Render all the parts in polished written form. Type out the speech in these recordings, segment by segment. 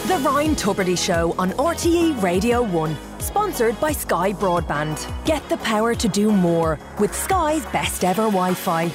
The Ryan Tubridy Show on RTE Radio 1. Sponsored by Sky Broadband. Get the power to do more with Sky's best ever Wi-Fi.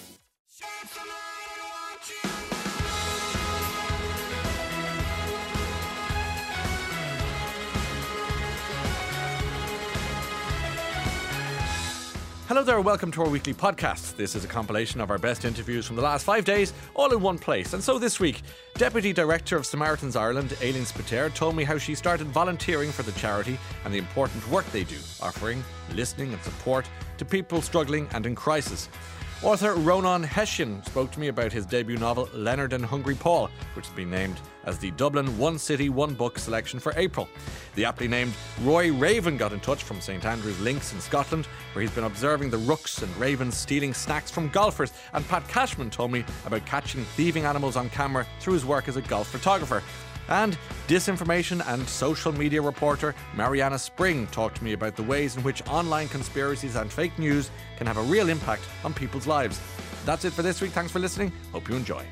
Hello there, welcome to our weekly podcast. This is a compilation of our best interviews from the last 5 days, all in one place. And so this week, Deputy Director of Samaritans Ireland, Aileen Spiteri, told me how she started volunteering for the charity and the important work they do, offering listening and support to people struggling and in crisis. Author Ronan Hession spoke to me about his debut novel Leonard and Hungry Paul, which has been named as the Dublin One City One Book selection for April. The aptly named Roy Raven got in touch from St Andrews Links in Scotland, where he's been observing the rooks and ravens stealing snacks from golfers. And Pat Cashman told me about catching thieving animals on camera through his work as a golf photographer. And disinformation and social media reporter Mariana Spring talked to me about the ways in which online conspiracies and fake news can have a real impact on people's lives. That's it for this week. Thanks for listening. Hope you enjoy.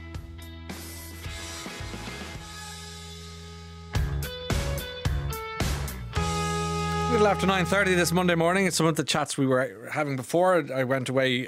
A little after 9:30 this Monday morning. It's some of the chats we were having before I went away.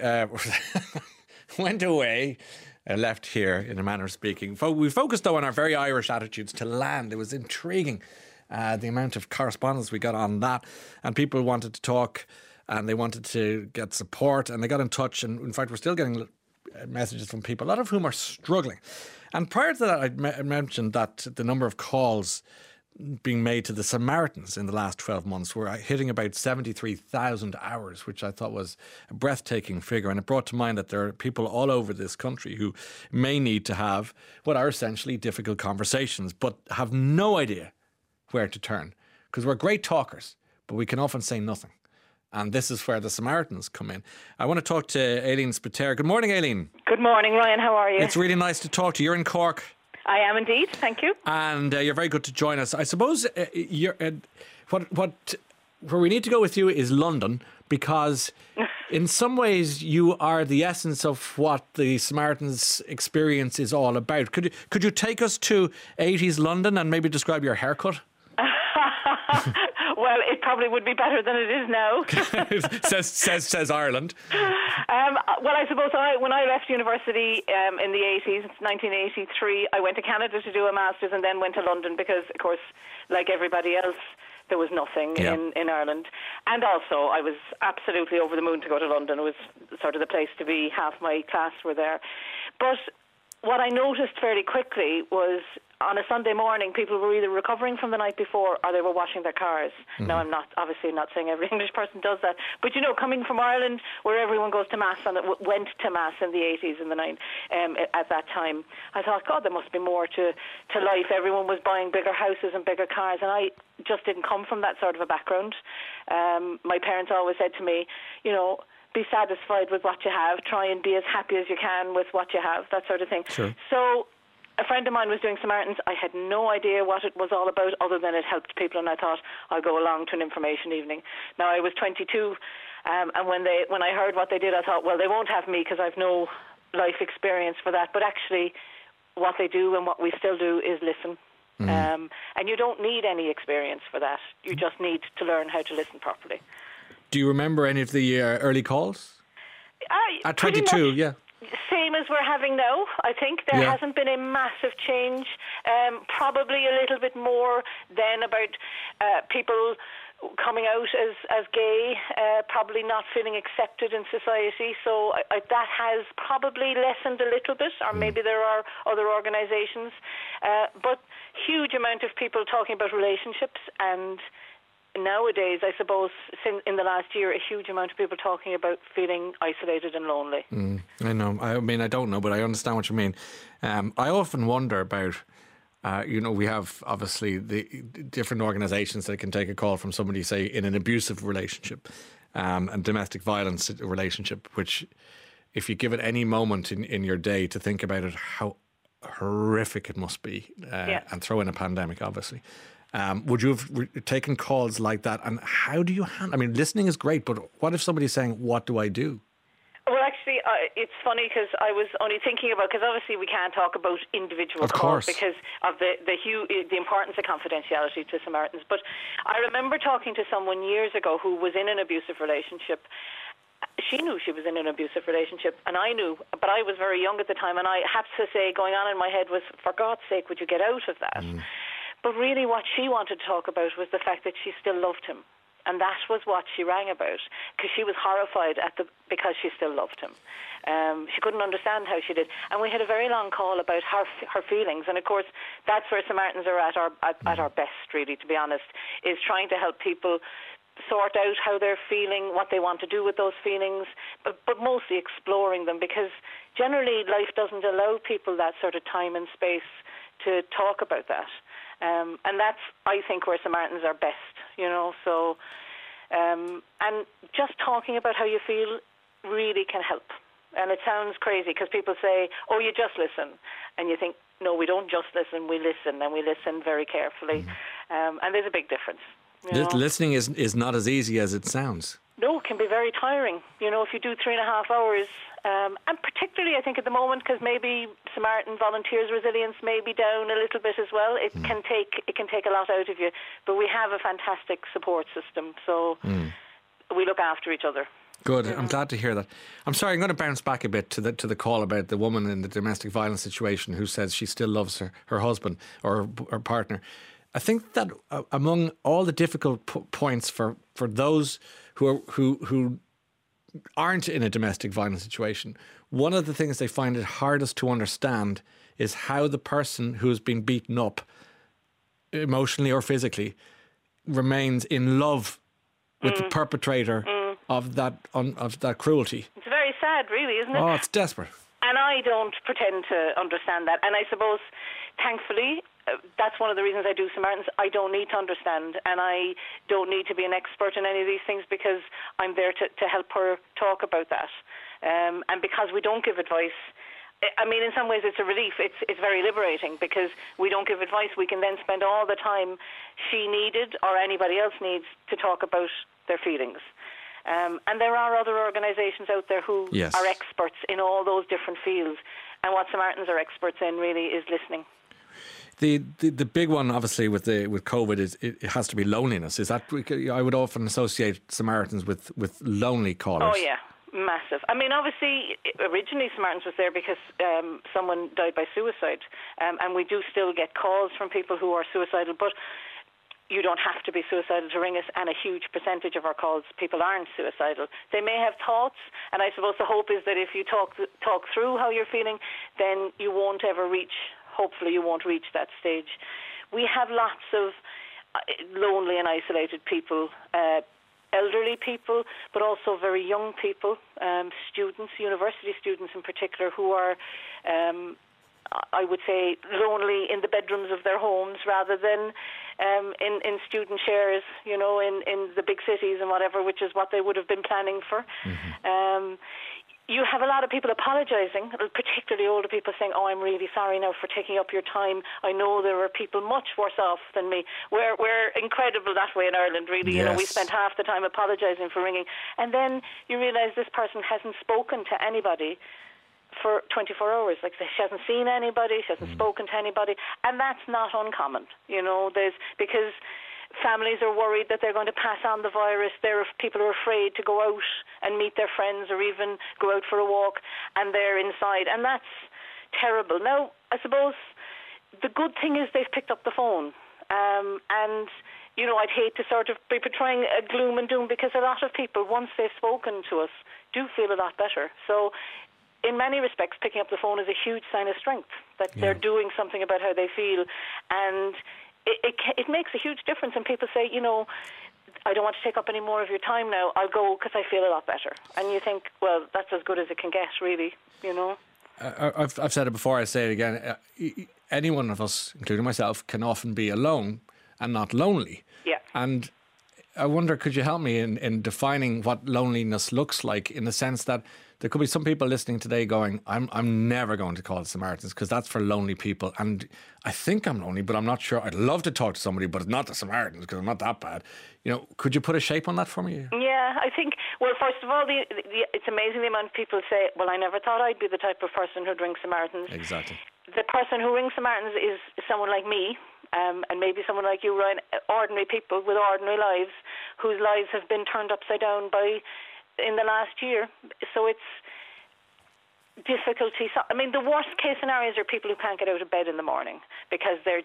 Left here, in a manner of speaking. We focused, though, on our very Irish attitudes to land. It was intriguing, the amount of correspondence we got on that. And people wanted to talk and they wanted to get support and they got in touch. And in fact, we're still getting messages from people, a lot of whom are struggling. And prior to that, I mentioned that the number of calls being made to the Samaritans in the last 12 months were hitting about 73,000 hours, which I thought was a breathtaking figure. And it brought to mind that there are people all over this country who may need to have what are essentially difficult conversations, but have no idea where to turn. Because we're great talkers, but we can often say nothing. And this is where the Samaritans come in. I want to talk to Aileen Spiteri. Good morning, Aileen. Good morning, Ryan. How are you? It's really nice to talk to you. You're in Cork. I am indeed, thank you. And you're very good to join us. I suppose where we need to go with you is London, because in some ways you are the essence of what the Samaritans experience is all about. Could you take us to 80s London and maybe describe your haircut? Well, it probably would be better than it is now. says Ireland. Well, I suppose when I left university in the 80s, 1983, I went to Canada to do a master's and then went to London because, of course, like everybody else, there was nothing in Ireland. And also, I was absolutely over the moon to go to London. It was sort of the place to be. Half my class were there. But what I noticed fairly quickly was on a Sunday morning, people were either recovering from the night before or they were washing their cars. Mm-hmm. Now, I'm obviously not saying every English person does that, but coming from Ireland, where everyone goes to Mass and went to Mass in the 80s and the 90s, at that time, I thought, God, there must be more to life. Everyone was buying bigger houses and bigger cars, and I just didn't come from that sort of a background. My parents always said to me, be satisfied with what you have, try and be as happy as you can with what you have, that sort of thing. Sure. So a friend of mine was doing Samaritans. I had no idea what it was all about other than it helped people, and I thought I'll go along to an information evening. Now, I was 22, and when I heard what they did, I thought, well, they won't have me because I've no life experience for that. But actually, what they do and what we still do is listen. Mm. And you don't need any experience for that. You just need to learn how to listen properly. Do you remember any of the early calls? At 22, yeah. Same as we're having now, I think. There hasn't been a massive change. Probably a little bit more than about people coming out as gay, probably not feeling accepted in society. So that has probably lessened a little bit, or maybe there are other organisations. But huge amount of people talking about relationships, and nowadays, I suppose, in the last year, a huge amount of people talking about feeling isolated and lonely. I know. I mean, I don't know, but I understand what you mean. I often wonder about, we have obviously the different organisations that can take a call from somebody, say, in an abusive relationship and domestic violence relationship, which if you give it any moment in your day to think about it, how horrific it must be, and throw in a pandemic, obviously. Would you have taken calls like that? And how do you handle? I mean, listening is great, but what if somebody's saying, "What do I do?" Well, actually, it's funny because I was only thinking about, because obviously we can't talk about individual calls because of the importance of confidentiality to Samaritans. But I remember talking to someone years ago who was in an abusive relationship. She knew she was in an abusive relationship, and I knew, but I was very young at the time, and I have to say, going on in my head was, for God's sake, would you get out of that? But really what she wanted to talk about was the fact that she still loved him. And that was what she rang about, because she was horrified because she still loved him. She couldn't understand how she did. And we had a very long call about her feelings. And, of course, that's where Samaritans are at our best, really, to be honest, is trying to help people sort out how they're feeling, what they want to do with those feelings, but mostly exploring them, because generally life doesn't allow people that sort of time and space to talk about that. And that's, I think, where Samaritans are best, so, and just talking about how you feel really can help. And it sounds crazy because people say, oh, you just listen. And you think, no, we don't just listen, we listen, and we listen very carefully. And there's a big difference. Listening is not as easy as it sounds. No, it can be very tiring. If you do 3.5 hours, and particularly I think at the moment, because maybe Samaritan Volunteers resilience may be down a little bit as well. It can take a lot out of you. But we have a fantastic support system, so we look after each other. Good. I'm glad to hear that. I'm sorry, I'm going to bounce back a bit to the call about the woman in the domestic violence situation who says she still loves her husband or her partner. I think that among all the difficult points for those who aren't in a domestic violence situation, one of the things they find it hardest to understand is how the person who has been beaten up emotionally or physically remains in love with the perpetrator of that cruelty. It's very sad, really, isn't it? Oh, it's desperate. And I don't pretend to understand that. And I suppose, thankfully, that's one of the reasons I do Samaritans. I don't need to understand, and I don't need to be an expert in any of these things, because I'm there to help her talk about that. And because we don't give advice, I mean, in some ways it's a relief. It's very liberating, because we don't give advice. We can then spend all the time she needed or anybody else needs to talk about their feelings. And there are other organisations out there who are experts in all those different fields. And what Samaritans are experts in really is listening. The big one, obviously, with COVID is it has to be loneliness. Is that, I would often associate Samaritans with lonely callers. Oh yeah, massive. I mean, obviously, originally Samaritans was there because someone died by suicide, and we do still get calls from people who are suicidal, but you don't have to be suicidal to ring us, and a huge percentage of our calls, people aren't suicidal. They may have thoughts, and I suppose the hope is that if you talk through how you're feeling, then you won't ever hopefully you won't reach that stage. We have lots of lonely and isolated people, elderly people, but also very young people, students, university students in particular, who are I would say lonely in the bedrooms of their homes rather than in student shares, in the big cities and whatever, which is what they would have been planning for. You have a lot of people apologising, particularly older people, saying, oh, I'm really sorry now for taking up your time. I know there are people much worse off than me. We're incredible that way in Ireland, really. Yes. We spend half the time apologising for ringing. And then you realise this person hasn't spoken to anybody for 24 hours. Like, she hasn't seen anybody, she hasn't spoken to anybody. And that's not uncommon, because families are worried that they're going to pass on the virus. People are afraid to go out and meet their friends or even go out for a walk, and they're inside. And that's terrible. Now, I suppose the good thing is they've picked up the phone. And, I'd hate to sort of be portraying a gloom and doom, because a lot of people, once they've spoken to us, do feel a lot better. So in many respects, picking up the phone is a huge sign of strength, that they're doing something about how they feel. And it makes a huge difference. And people say, I don't want to take up any more of your time now. I'll go because I feel a lot better. And you think, well, that's as good as it can get, really, I've said it before, I say it again. Any one of us, including myself, can often be alone and not lonely. Yeah. And I wonder, could you help me in defining what loneliness looks like, in the sense that there could be some people listening today going, I'm never going to call the Samaritans because that's for lonely people. And I think I'm lonely, but I'm not sure. I'd love to talk to somebody, but it's not the Samaritans because I'm not that bad. You know, could you put a shape on that for me? Yeah, I think, well, first of all, it's amazing the amount of people say, well, I never thought I'd be the type of person who'd ring Samaritans. Exactly. The person who rings Samaritans is someone like me, and maybe someone like you, Ryan, ordinary people with ordinary lives whose lives have been turned upside down in the last year. So it's difficulty. I mean, the worst case scenarios are people who can't get out of bed in the morning because they're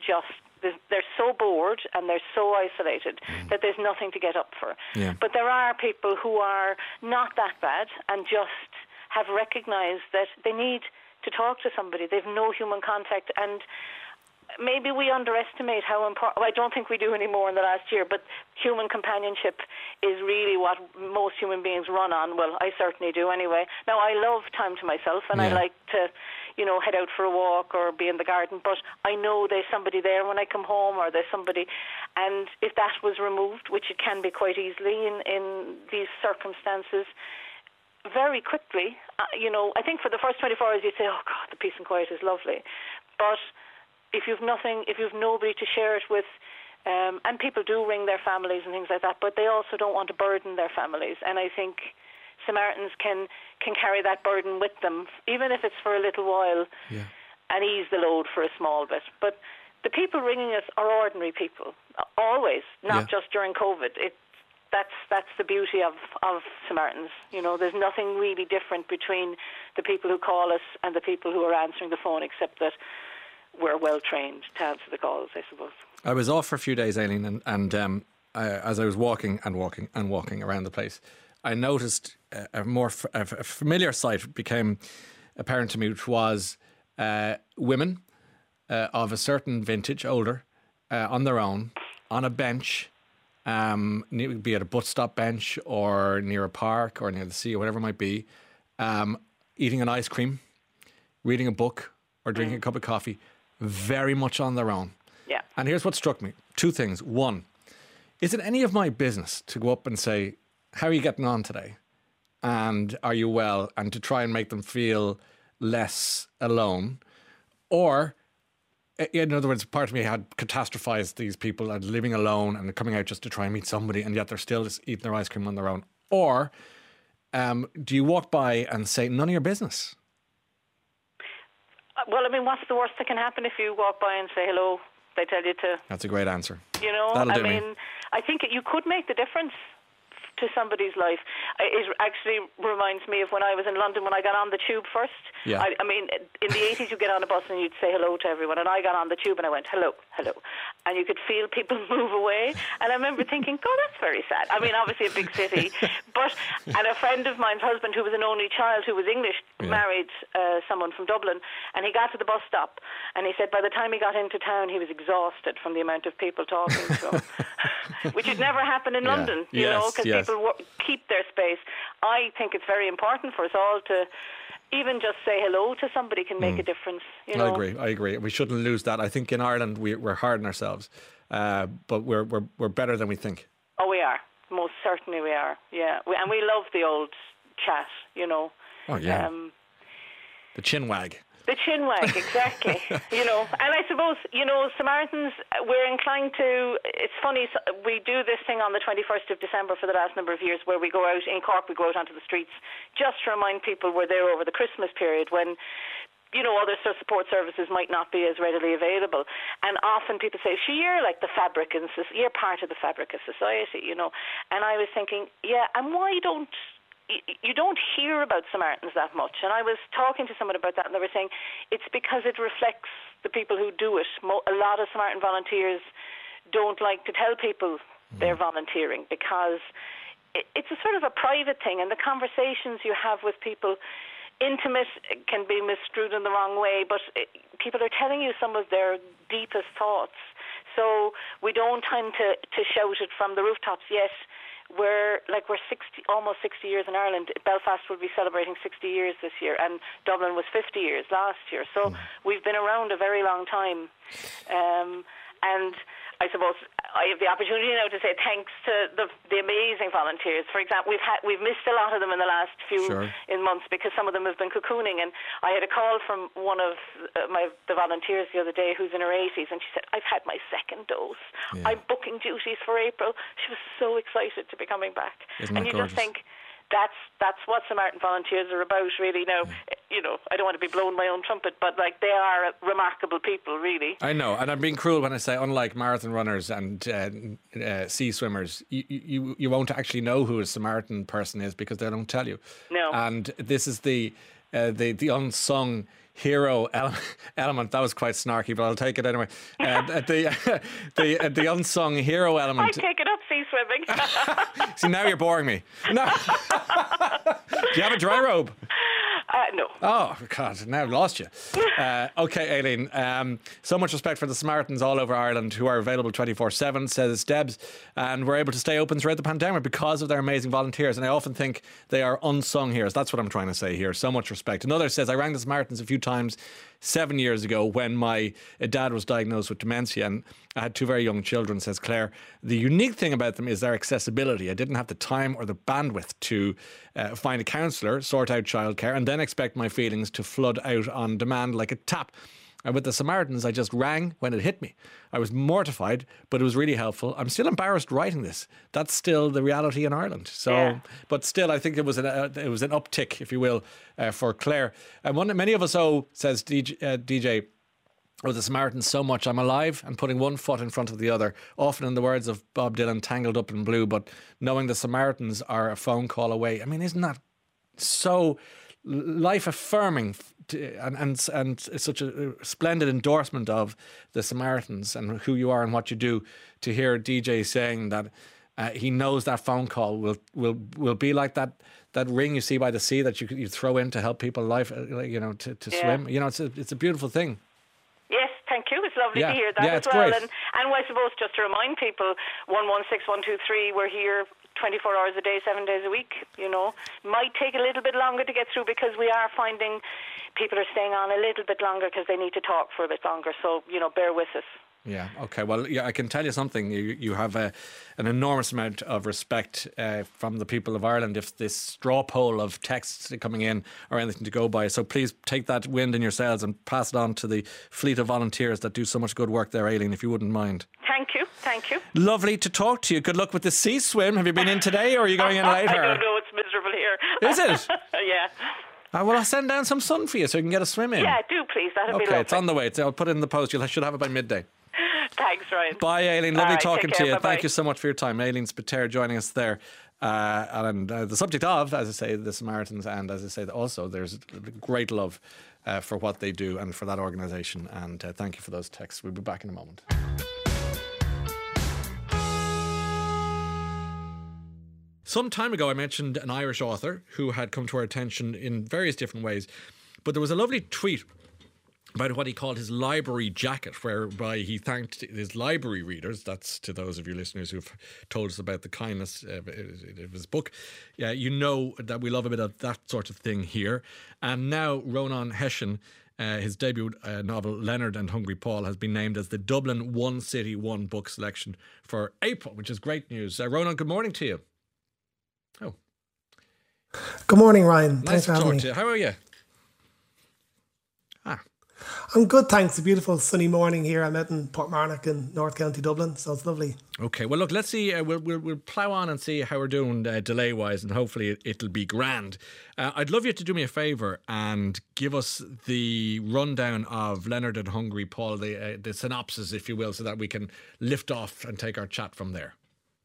so bored and they're so isolated that there's nothing to get up for. Yeah. But there are people who are not that bad and just have recognised that they need to talk to somebody. They've no human contact, and maybe we underestimate how important. Well, I don't think we do anymore in the last year, but human companionship is really what most human beings run on. Well, I certainly do anyway. Now, I love time to myself, and I like to, head out for a walk or be in the garden, but I know there's somebody there when I come home, or there's somebody, and if that was removed, which it can be quite easily in these circumstances, very quickly, I think for the first 24 hours you'd say, oh God, the peace and quiet is lovely. But if you've nobody to share it with, and people do ring their families and things like that, but they also don't want to burden their families. And I think Samaritans can carry that burden with them, even if it's for a little while, and ease the load for a small bit. But the people ringing us are ordinary people, always, not just during COVID. That's the beauty of Samaritans. There's nothing really different between the people who call us and the people who are answering the phone, except that we're well trained to answer the calls, I suppose. I was off for a few days, Aileen, and as I was walking around the place, I noticed a familiar sight became apparent to me, which was women of a certain vintage, older, on their own, on a bench, be at a bus stop bench or near a park or near the sea or whatever it might be, eating an ice cream, reading a book or drinking a cup of coffee, very much on their own. Yeah. And here's what struck me. Two things. One, is it any of my business to go up and say, how are you getting on today? And are you well? And to try and make them feel less alone? Or, in other words, part of me had catastrophized these people as living alone and coming out just to try and meet somebody, and yet they're still just eating their ice cream on their own. Or do you walk by and say, none of your business? Well, I mean, what's the worst that can happen if you walk by and say hello? They tell you to... That's a great answer. I mean, I think you could make the difference to somebody's life. It actually reminds me of when I was in London when I got on the tube first. Yeah. I mean, in the 80s you'd get on a bus and you'd say hello to everyone, and I got on the tube and I went, hello, hello. And you could feel people move away. And I remember thinking, God, that's very sad. I mean, obviously a big city. And a friend of mine's husband, who was an only child, who was English, married someone from Dublin, and he got to the bus stop and he said by the time he got into town he was exhausted from the amount of people talking to him. Which would never happen in London, because people keep their space. I think it's very important for us all to even just say hello to somebody can make a difference. I agree. We shouldn't lose that. I think in Ireland we're hard on ourselves, but we're better than we think. Oh, we are. Most certainly we are. Yeah, and we love the old chat. Oh yeah. The chin wag. The chin wag, exactly. And I suppose, Samaritans, we're inclined to, it's funny, we do this thing on the 21st of December for the last number of years where we go out, in Cork we go out onto the streets just to remind people we're there over the Christmas period when, other support services might not be as readily available. And often people say, you're like the fabric, you're part of the fabric of society, And I was thinking, and why don't you don't hear about Samaritans that much? And I was talking to someone about that, and they were saying it's because it reflects the people who do it. A lot of Samaritan volunteers don't like to tell people they're volunteering because it's a sort of a private thing, and the conversations you have with people, intimate can be misconstrued in the wrong way, but people are telling you some of their deepest thoughts. So we don't tend to shout it from the rooftops. Yes, we're almost 60 years in Ireland. Belfast will be celebrating 60 years this year, and Dublin was 50 years last year. So we've been around a very long time. And I suppose I have the opportunity now to say thanks to the amazing volunteers. For example, we've missed a lot of them in the last few months because some of them have been cocooning. And I had a call from one of the volunteers the other day who's in her 80s, and she said, "I've had my second dose. I'm booking duties for April." She was so excited to be coming back. Isn't you gorgeous? Just think, that's what Samaritan Volunteers are about, really. Now, I don't want to be blowing my own trumpet, but like they are remarkable people, really. I know, and I'm being cruel when I say, unlike marathon runners and sea swimmers, you won't actually know who a Samaritan person is because they don't tell you. No. And this is the unsung hero element. That was quite snarky, but I'll take it anyway. The unsung hero element. I take it up, sea swimming. See, now you're boring me. No. Do you have a dry robe? No. Oh, God, now I've lost you. Okay, Aileen, so much respect for the Samaritans all over Ireland who are available 24/7, says Debs, and we're able to stay open throughout the pandemic because of their amazing volunteers. And I often think they are unsung heroes. That's what I'm trying to say here. So much respect. Another says, I rang the Samaritans a few times 7 years ago when my dad was diagnosed with dementia, and I had two very young children, says Claire. The unique thing about them is their accessibility. I didn't have the time or the bandwidth to find a counsellor, sort out childcare, and then expect my feelings to flood out on demand like a tap. And with the Samaritans, I just rang when it hit me. I was mortified, but it was really helpful. I'm still embarrassed writing this. That's still the reality in Ireland. So, but still, I think it was an uptick, if you will, for Claire. And many of us owe, says DJ, the Samaritans so much. I'm alive and putting one foot in front of the other. Often in the words of Bob Dylan, tangled up in blue. But knowing the Samaritans are a phone call away. I mean, isn't that so life affirming? And such a splendid endorsement of the Samaritans and who you are and what you do, to hear DJ saying that he knows that phone call will be like that ring you see by the sea that you throw in to help people life, to swim. It's a beautiful thing. Yes, thank you. It's lovely to hear that as well. And I suppose just to remind people, 116123, we're here 24 hours a day, 7 days a week. Might take a little bit longer to get through because we are finding people are staying on a little bit longer because they need to talk for a bit longer. So, bear with us. Yeah, okay. Well, I can tell you something. You have an enormous amount of respect from the people of Ireland if this straw poll of texts coming in are anything to go by. So please take that wind in your sails and pass it on to the fleet of volunteers that do so much good work there, Aileen, if you wouldn't mind. Thank you. Lovely to talk to you. Good luck with the sea swim. Have you been in today or are you going in later? I don't know. It's miserable here. Is it? Yeah. Well, I'll send down some sun for you so you can get a swim in. Yeah, do please. That'd be lovely. Okay, it's on the way. I'll put it in the post. You should have it by midday. Thanks, Ryan. Bye, Aileen. Lovely talking to you. Bye-bye. Thank you so much for your time. Aileen Spiteri joining us there. And the subject of, as I say, the Samaritans, and as I say, also there's great love for what they do and for that organisation. And thank you for those texts. We'll be back in a moment. Some time ago, I mentioned an Irish author who had come to our attention in various different ways. But there was a lovely tweet about what he called his library jacket, whereby he thanked his library readers. That's to those of you listeners who've told us about the kindness of his book. Yeah, you know that we love a bit of that sort of thing here. And now Ronan Hession, his debut novel Leonard and Hungry Paul, has been named as the Dublin One City One Book Selection for April, which is great news. Ronan, good morning to you. Oh, good morning, Ryan. Nice Thanks for having me. How are you? I'm good, thanks. It's a beautiful sunny morning here. I'm out in Portmarnock in North County Dublin, so it's lovely. Okay, well look, let's see. We'll plough on and see how we're doing delay wise, and hopefully it'll be grand. I'd love you to do me a favour and give us the rundown of Leonard and Hungry Paul, the synopsis, if you will, so that we can lift off and take our chat from there.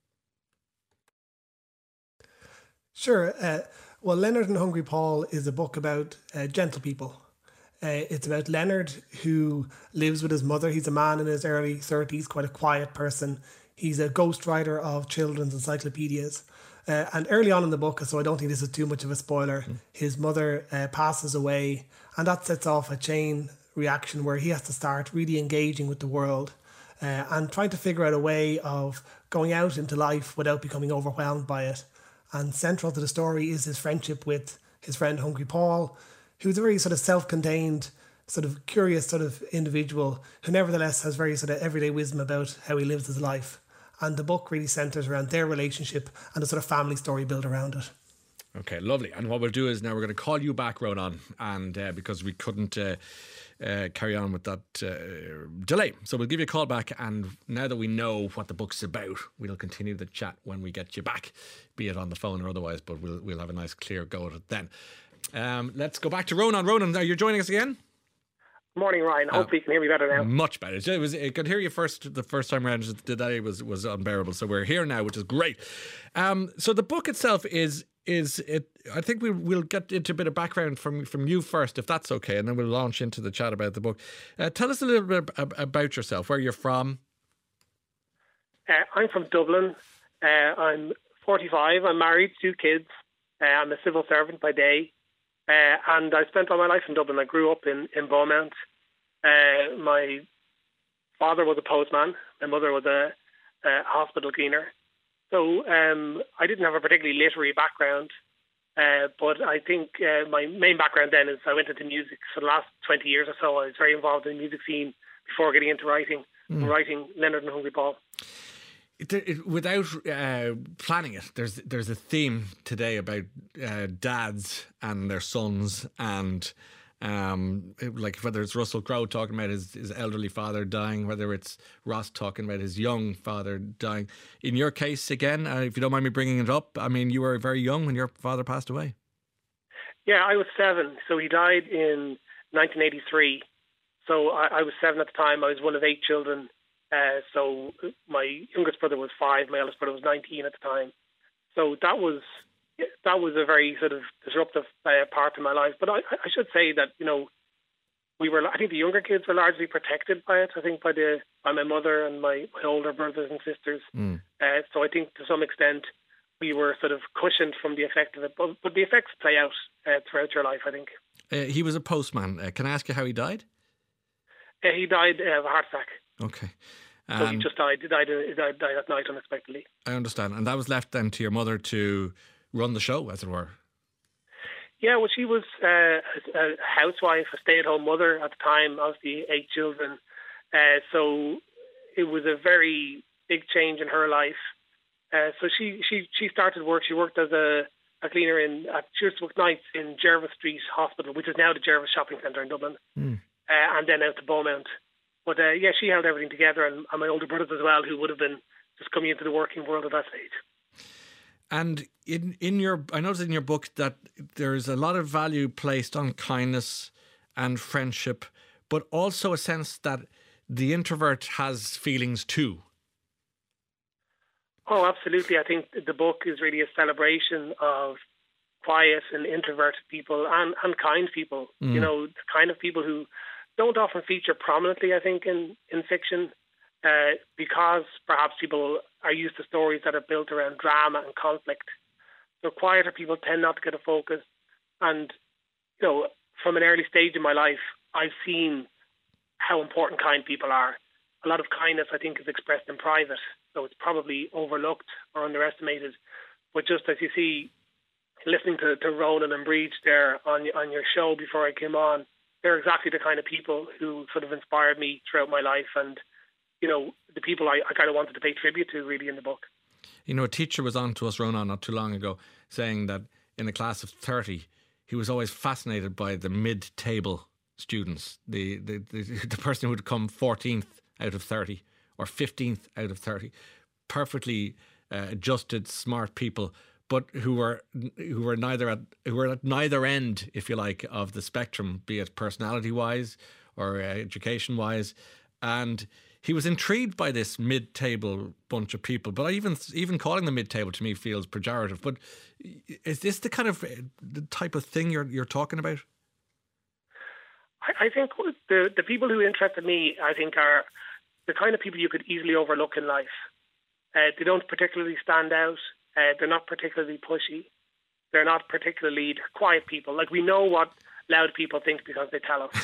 Sure. Well, Leonard and Hungry Paul is a book about gentle people. It's about Leonard, who lives with his mother. He's a man in his early 30s, quite a quiet person. He's a ghostwriter of children's encyclopedias. And early on in the book, so I don't think this is too much of a spoiler, his mother passes away, and that sets off a chain reaction where he has to start really engaging with the world and trying to figure out a way of going out into life without becoming overwhelmed by it. And central to the story is his friendship with his friend Hungry Paul, who's a very sort of self-contained, sort of curious sort of individual who nevertheless has very sort of everyday wisdom about how he lives his life. And the book really centres around their relationship and the sort of family story built around it. Okay, lovely. And what we'll do is now we're going to call you back, Ronan, and because we couldn't carry on with that delay. So we'll give you a call back, and now that we know what the book's about, we'll continue the chat when we get you back, be it on the phone or otherwise, but we'll have a nice clear go at it then. Let's go back to Ronan. Ronan, are you joining us again? Morning, Ryan. Hopefully you can hear me better now. Much better. I could hear you the first time around. The delay was unbearable. So we're here now, which is great. So the book itself is it? I think we'll get into a bit of background from you first, if that's okay, and then we'll launch into the chat about the book. Tell us a little bit about yourself, where you're from. I'm from Dublin. I'm 45. I'm married, 2 kids. I'm a civil servant by day. And I spent all my life in Dublin. I grew up in Beaumont. My father was a postman. My mother was a hospital cleaner. So I didn't have a particularly literary background. But I think my main background then is I went into music. For the last 20 years or so, I was very involved in the music scene before getting into writing. Writing Leonard and Hungry Paul. Without planning it, there's a theme today about dads and their sons, and like whether it's Russell Crowe talking about his elderly father dying, whether it's Ross talking about his young father dying. In your case, again, if you don't mind me bringing it up, I mean, you were very young when your father passed away. Yeah, I was 7, so he died in 1983. So I was 7 at the time. I was one of 8 children. So my youngest brother was 5, my eldest brother was 19 at the time. So that was a very sort of disruptive part of my life. But I should say that, you know, I think the younger kids were largely protected by it. I think by my mother and my older brothers and sisters. So I think to some extent we were sort of cushioned from the effect of it. But the effects play out throughout your life, I think. He was a postman. Can I ask you how he died? He died of a heart attack. Okay. So he just died. He died that night unexpectedly. I understand. And that was left then to your mother to run the show, as it were. Yeah, well, she was a housewife, a stay-at-home mother at the time of the 8 children. So it was a very big change in her life. So she started work. She worked as a cleaner at Cheerswick Nights in Jervis Street Hospital, which is now the Jervis Shopping Centre in Dublin, and then out to Beaumont. But yeah, she held everything together, and my older brothers as well, who would have been just coming into the working world at that stage. And I noticed in your book that there's a lot of value placed on kindness and friendship, but also a sense that the introvert has feelings too. Oh, absolutely. I think the book is really a celebration of quiet and introverted people and kind people. You know, the kind of people who don't often feature prominently, I think, in fiction, because perhaps people are used to stories that are built around drama and conflict. So quieter people tend not to get a focus. And, you know, from an early stage in my life, I've seen how important kind people are. A lot of kindness, I think, is expressed in private, so it's probably overlooked or underestimated. But just as you see, listening to Ronan and Breach there on your show before I came on, they're exactly the kind of people who sort of inspired me throughout my life, and, you know, the people I kind of wanted to pay tribute to really in the book. You know, a teacher was on to us, Ronan, not too long ago, saying that in a class of 30, he was always fascinated by the mid-table students, the person who would come 14th out of 30 or 15th out of 30, perfectly adjusted, smart people, but who were at neither end, if you like, of the spectrum, be it personality-wise or education-wise. And he was intrigued by this mid-table bunch of people. But even calling them mid-table to me feels pejorative. But is this the kind of the type of thing you're talking about? I think the people who interested me, I think, are the kind of people you could easily overlook in life. They don't particularly stand out. They're not particularly pushy. They're not particularly quiet people. Like, we know what loud people think because they tell us.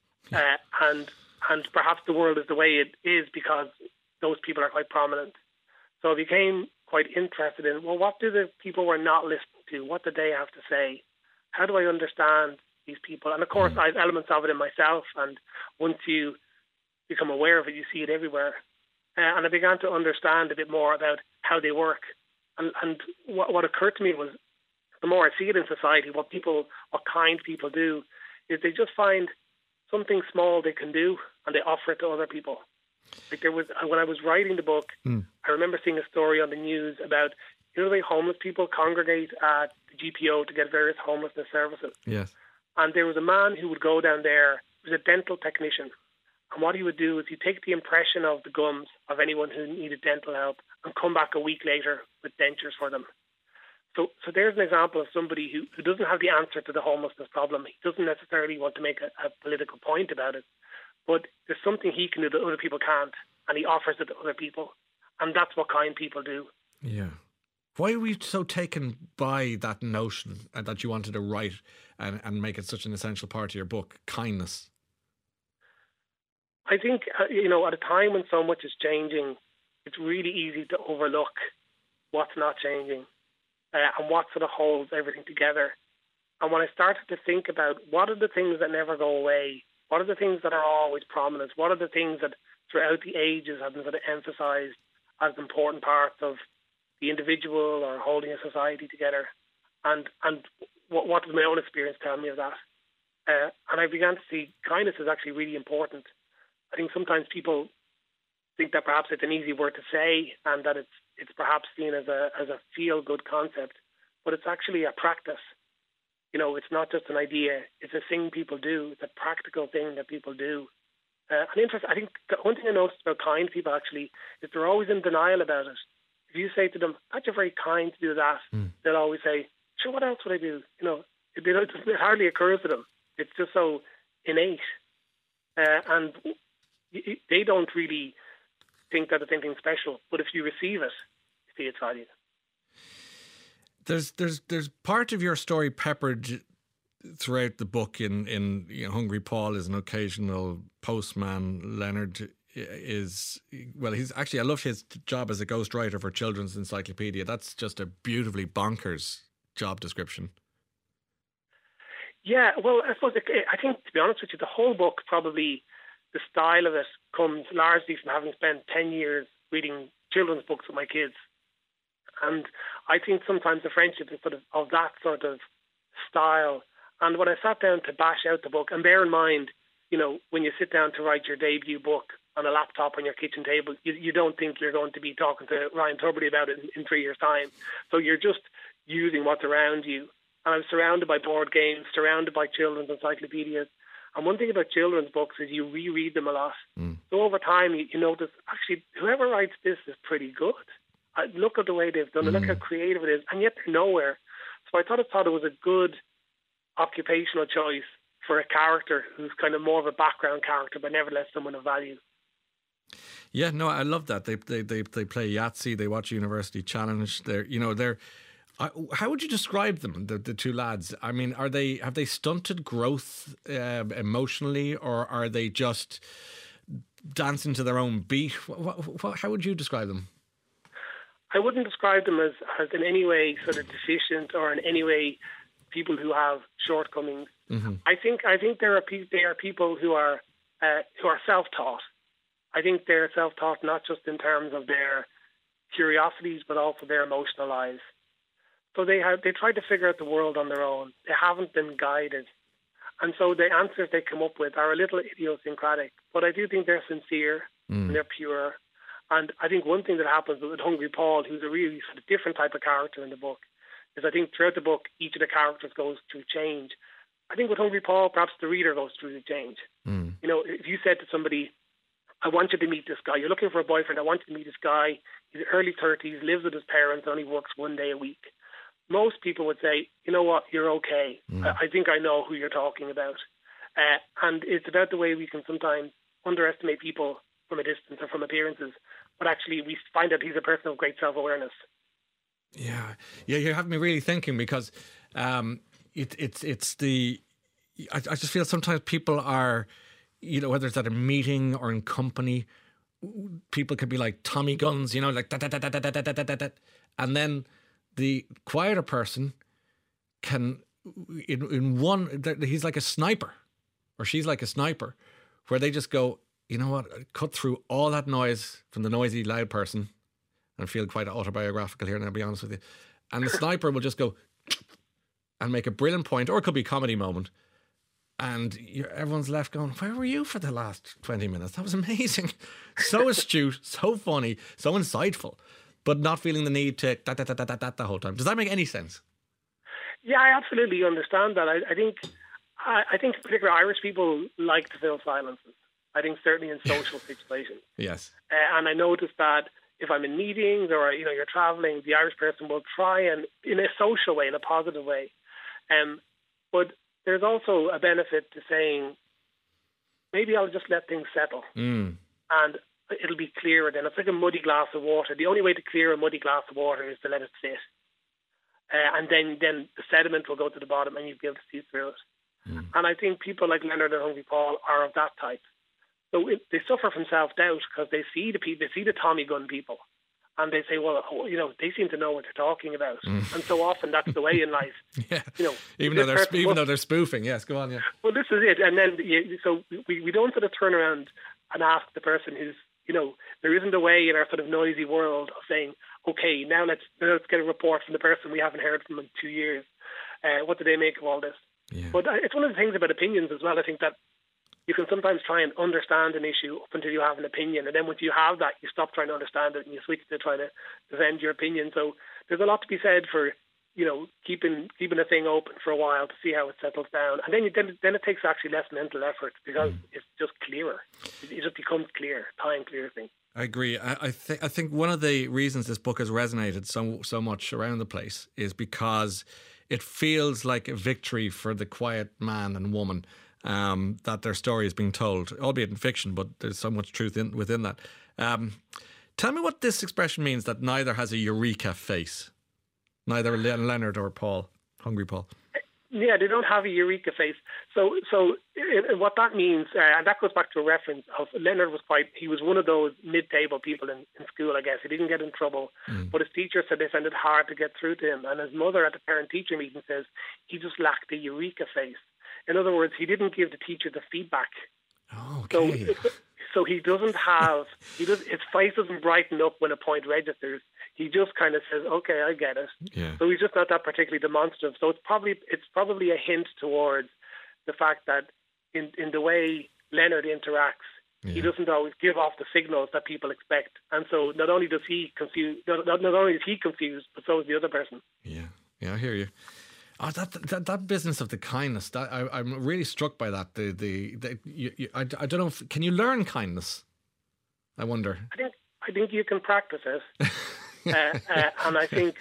And perhaps the world is the way it is because those people are quite prominent. So I became quite interested in, well, what do the people we're not listening to, what do they have to say? How do I understand these people. And of course, I have elements of it in myself. And once you become aware of it, you see it everywhere. And I began to understand a bit more about how they work. And what occurred to me was, the more I see it in society, what kind people do, is they just find something small they can do and they offer it to other people. Like when I was writing the book, I remember seeing a story on the news about, the way homeless people congregate at the GPO to get various homelessness services. Yes. And there was a man who would go down there, he was a dental technician. And what he would do is he'd take the impression of the gums of anyone who needed dental help and come back a week later with dentures for them. So there's an example of somebody who doesn't have the answer to the homelessness problem. He doesn't necessarily want to make a political point about it, but there's something he can do that other people can't, and he offers it to other people. And that's what kind people do. Yeah. Why were you so taken by that notion that you wanted to write and make it such an essential part of your book, kindness? I think, at a time when so much is changing, it's really easy to overlook what's not changing. And what sort of holds everything together. And when I started to think about what are the things that never go away, what are the things that are always prominent, what are the things that throughout the ages have been sort of emphasised as important parts of the individual or holding a society together, and what does my own experience tell me of that? And I began to see kindness is actually really important. I think sometimes people think that perhaps it's an easy word to say and that it's perhaps seen as a feel-good concept, but it's actually a practice. It's not just an idea. It's a thing people do. It's a practical thing that people do. And I think the one thing I noticed about kind people actually is they're always in denial about it. If you say to them, "That's very kind to do that," they'll always say, "Sure, what else would I do?" It hardly occurs to them. It's just so innate. And they don't really think that it's anything special, but if you receive it, you see its value. There's part of your story peppered throughout the book. In Hungry Paul is an occasional postman. Leonard he's actually, I love his job as a ghostwriter for Children's Encyclopedia. That's just a beautifully bonkers job description. Yeah, well, I suppose I think, to be honest with you, the whole book, probably the style of it comes largely from having spent 10 years reading children's books with my kids. And I think sometimes the friendship is of that sort of style. And when I sat down to bash out the book, and bear in mind, when you sit down to write your debut book on a laptop on your kitchen table, you don't think you're going to be talking to Ryan Tubridy about it in 3 years' time. So you're just using what's around you. And I'm surrounded by board games, surrounded by children's encyclopedias. And one thing about children's books is you reread them a lot. So over time, you notice, actually, whoever writes this is pretty good. Look at the way they've done it. Look how creative it is. And yet they're nowhere. So I thought it was a good occupational choice for a character who's kind of more of a background character, but nevertheless someone of value. Yeah, no, I love that. They play Yahtzee. They watch University Challenge. They're how would you describe them, the two lads? I mean, have they stunted growth emotionally, or are they just dancing to their own beat? How would you describe them? I wouldn't describe them as in any way sort of deficient or in any way people who have shortcomings. Mm-hmm. I think they are people who are self-taught. I think they're self-taught not just in terms of their curiosities, but also their emotional lives. So they tried to figure out the world on their own. They haven't been guided. And so the answers they come up with are a little idiosyncratic. But I do think they're sincere and they're pure. And I think one thing that happens with Hungry Paul, who's a really sort of different type of character in the book, is I think throughout the book, each of the characters goes through change. I think with Hungry Paul, perhaps the reader goes through the change. If you said to somebody, I want you to meet this guy, you're looking for a boyfriend, I want you to meet this guy, he's early 30s, lives with his parents, only works 1 day a week. Most people would say, you know what, you're okay. I think I know who you're talking about. And it's about the way we can sometimes underestimate people from a distance or from appearances, but actually we find that he's a person of great self-awareness. Yeah, you have me really thinking, because it's the... I just feel sometimes people are, whether it's at a meeting or in company, people can be like Tommy guns, like da-da-da-da-da-da-da-da-da. And then the quieter person can in one, he's like a sniper, or she's like a sniper, where they just go, you know what, cut through all that noise from the noisy, loud person. And I feel quite autobiographical here, and I'll be honest with you. And the sniper will just go and make a brilliant point, or it could be a comedy moment. And everyone's left going, where were you for the last 20 minutes? That was amazing. So astute, so funny, so insightful, but not feeling the need to that the whole time. Does that make any sense? Yeah, I absolutely understand that. I think particularly Irish people like to fill silences. I think certainly in social situations. Yes. And I noticed that if I'm in meetings or, you're traveling, the Irish person will try and, in a social way, in a positive way. But there's also a benefit to saying, maybe I'll just let things settle. And it'll be clearer then. It's like a muddy glass of water. The only way to clear a muddy glass of water is to let it sit. And then the sediment will go to the bottom and you'll be able to see through it. And I think people like Leonard and Hungry Paul are of that type. So they suffer from self-doubt because they see the Tommy gun people, and they say, well, they seem to know what they're talking about. And so often that's the way in life. Yeah. Even though they're spoofing. Yes, go on. Yeah. Well, this is it. And then so we don't sort of turn around and ask the person who's, there isn't a way in our sort of noisy world of saying, okay, now let's get a report from the person we haven't heard from in 2 years. What do they make of all this? Yeah. But it's one of the things about opinions as well. I think that you can sometimes try and understand an issue up until you have an opinion. And then once you have that, you stop trying to understand it and you switch to trying to defend your opinion. So there's a lot to be said for, keeping a thing open for a while to see how it settles down. And then it takes actually less mental effort because it's just clearer. It just becomes clear, time clear thing. I agree. I think one of the reasons this book has resonated so much around the place is because it feels like a victory for the quiet man and woman that their story is being told, albeit in fiction, but there's so much truth within that. Tell me what this expression means, that neither has a eureka face. Neither Leonard or Paul, Hungry Paul. Yeah, they don't have a eureka face. So what that means, and that goes back to a reference of Leonard he was one of those mid-table people in school, I guess. He didn't get in trouble, but his teacher said they found it hard to get through to him. And his mother at the parent-teacher meeting says he just lacked a eureka face. In other words, he didn't give the teacher the feedback. Oh, okay. So he doesn't have, his face doesn't brighten up when a point registers. He just kind of says, okay, I get it. Yeah. So he's just not that particularly demonstrative. So it's probably a hint towards the fact that in the way Leonard interacts, he doesn't always give off the signals that people expect. And so not only is he confused, but so is the other person. Yeah, I hear you. Oh, that business of the kindness, I'm really struck by that. I don't know. Can you learn kindness? I wonder. I think you can practice it, and I think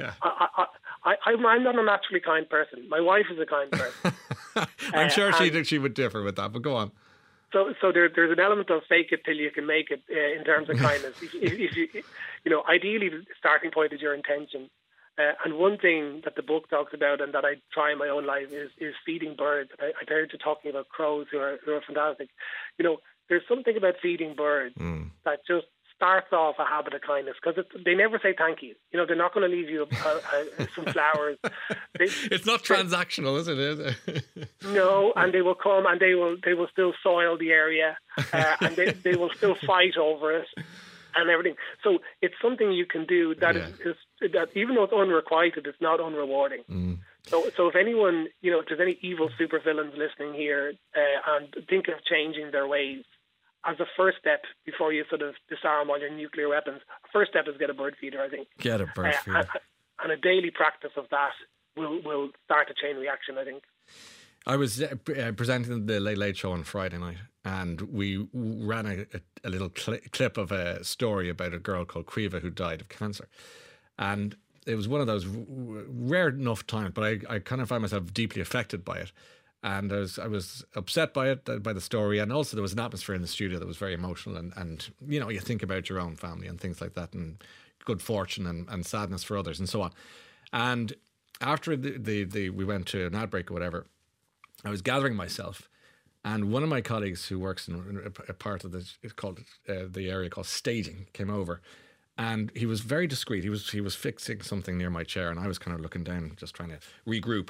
I'm not a naturally kind person. My wife is a kind person. I'm sure she would differ with that, but go on. So there's an element of fake it till you can make it in terms of kindness. if you ideally the starting point is your intention. And one thing that the book talks about and that I try in my own life is feeding birds. I heard you talking about crows who are fantastic. There's something about feeding birds that just starts off a habit of kindness because they never say thank you. They're not going to leave you some flowers. It's not transactional, is it? No, and they will come and they will still soil the area and they will still fight over it. And everything. So it's something you can do that is that even though it's unrequited, it's not unrewarding. So if anyone, if there's any evil supervillains listening here and think of changing their ways, as a first step before you sort of disarm all your nuclear weapons, first step is get a bird feeder, I think. Get a bird feeder. And a daily practice of that will start a chain reaction, I think. I was presenting the Late Late Show on Friday night, and we ran a little clip of a story about a girl called Quiva who died of cancer. And it was one of those rare enough times, but I kind of find myself deeply affected by it. And I was upset by it, by the story. And also there was an atmosphere in the studio that was very emotional. And you think about your own family and things like that, and good fortune and sadness for others and so on. And after we went to an outbreak or whatever, I was gathering myself, and one of my colleagues who works in a part of it's called the area called staging came over, and he was very discreet. He was fixing something near my chair, and I was kind of looking down, just trying to regroup.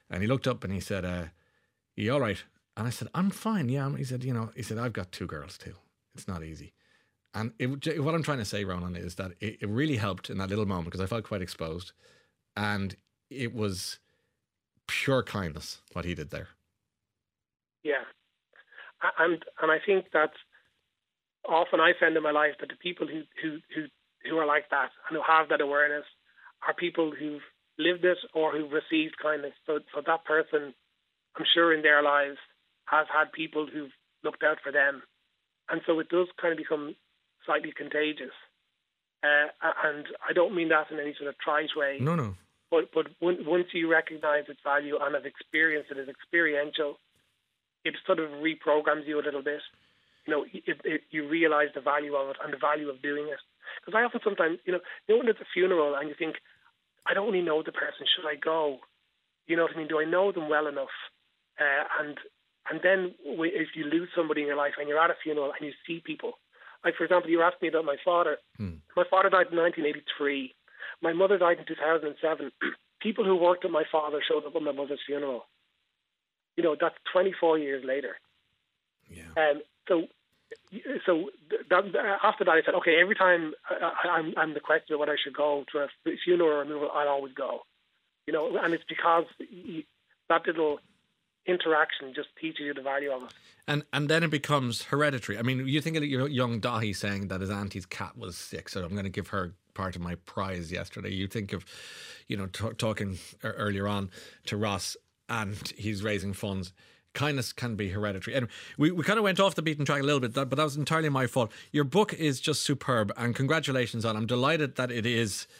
And he looked up and he said, you all right? And I said, I'm fine, yeah. He said, I've got 2 girls too. It's not easy. And what I'm trying to say, Ronan, is that it really helped in that little moment because I felt quite exposed. And it was pure kindness what he did there. Yeah. And I think that's often I found in my life that the people who are like that and who have that awareness are people who've lived it or who've received kindness. So that person, I'm sure in their lives, has had people who've looked out for them. And so it does kind of become slightly contagious. And I don't mean that in any sort of trite way. No. But once you recognise its value and have experienced it as experiential, it sort of reprograms you a little bit. You realise the value of it and the value of doing it. Because I often sometimes, when it's a funeral and you think, I don't really know the person, should I go? You know what I mean? Do I know them well enough? And then if you lose somebody in your life and you're at a funeral and you see people, like for example, you asked me about my father. My father died in 1983. My mother died in 2007. People who worked with my father showed up at my mother's funeral. That's 24 years later. Yeah. So after that, I said, okay, every time I'm the question of whether I should go to a funeral or a renewal, I'll always go. And it's because that little interaction just teaches you the value of it. And then it becomes hereditary. I mean, you think of your young Dahi saying that his auntie's cat was sick, so I'm going to give her part of my prize yesterday. You think of, talking earlier on to Ross, and he's raising funds. Kindness can be hereditary. And we kind of went off the beaten track a little bit, but that was entirely my fault. Your book is just superb, and congratulations on it. I'm delighted that it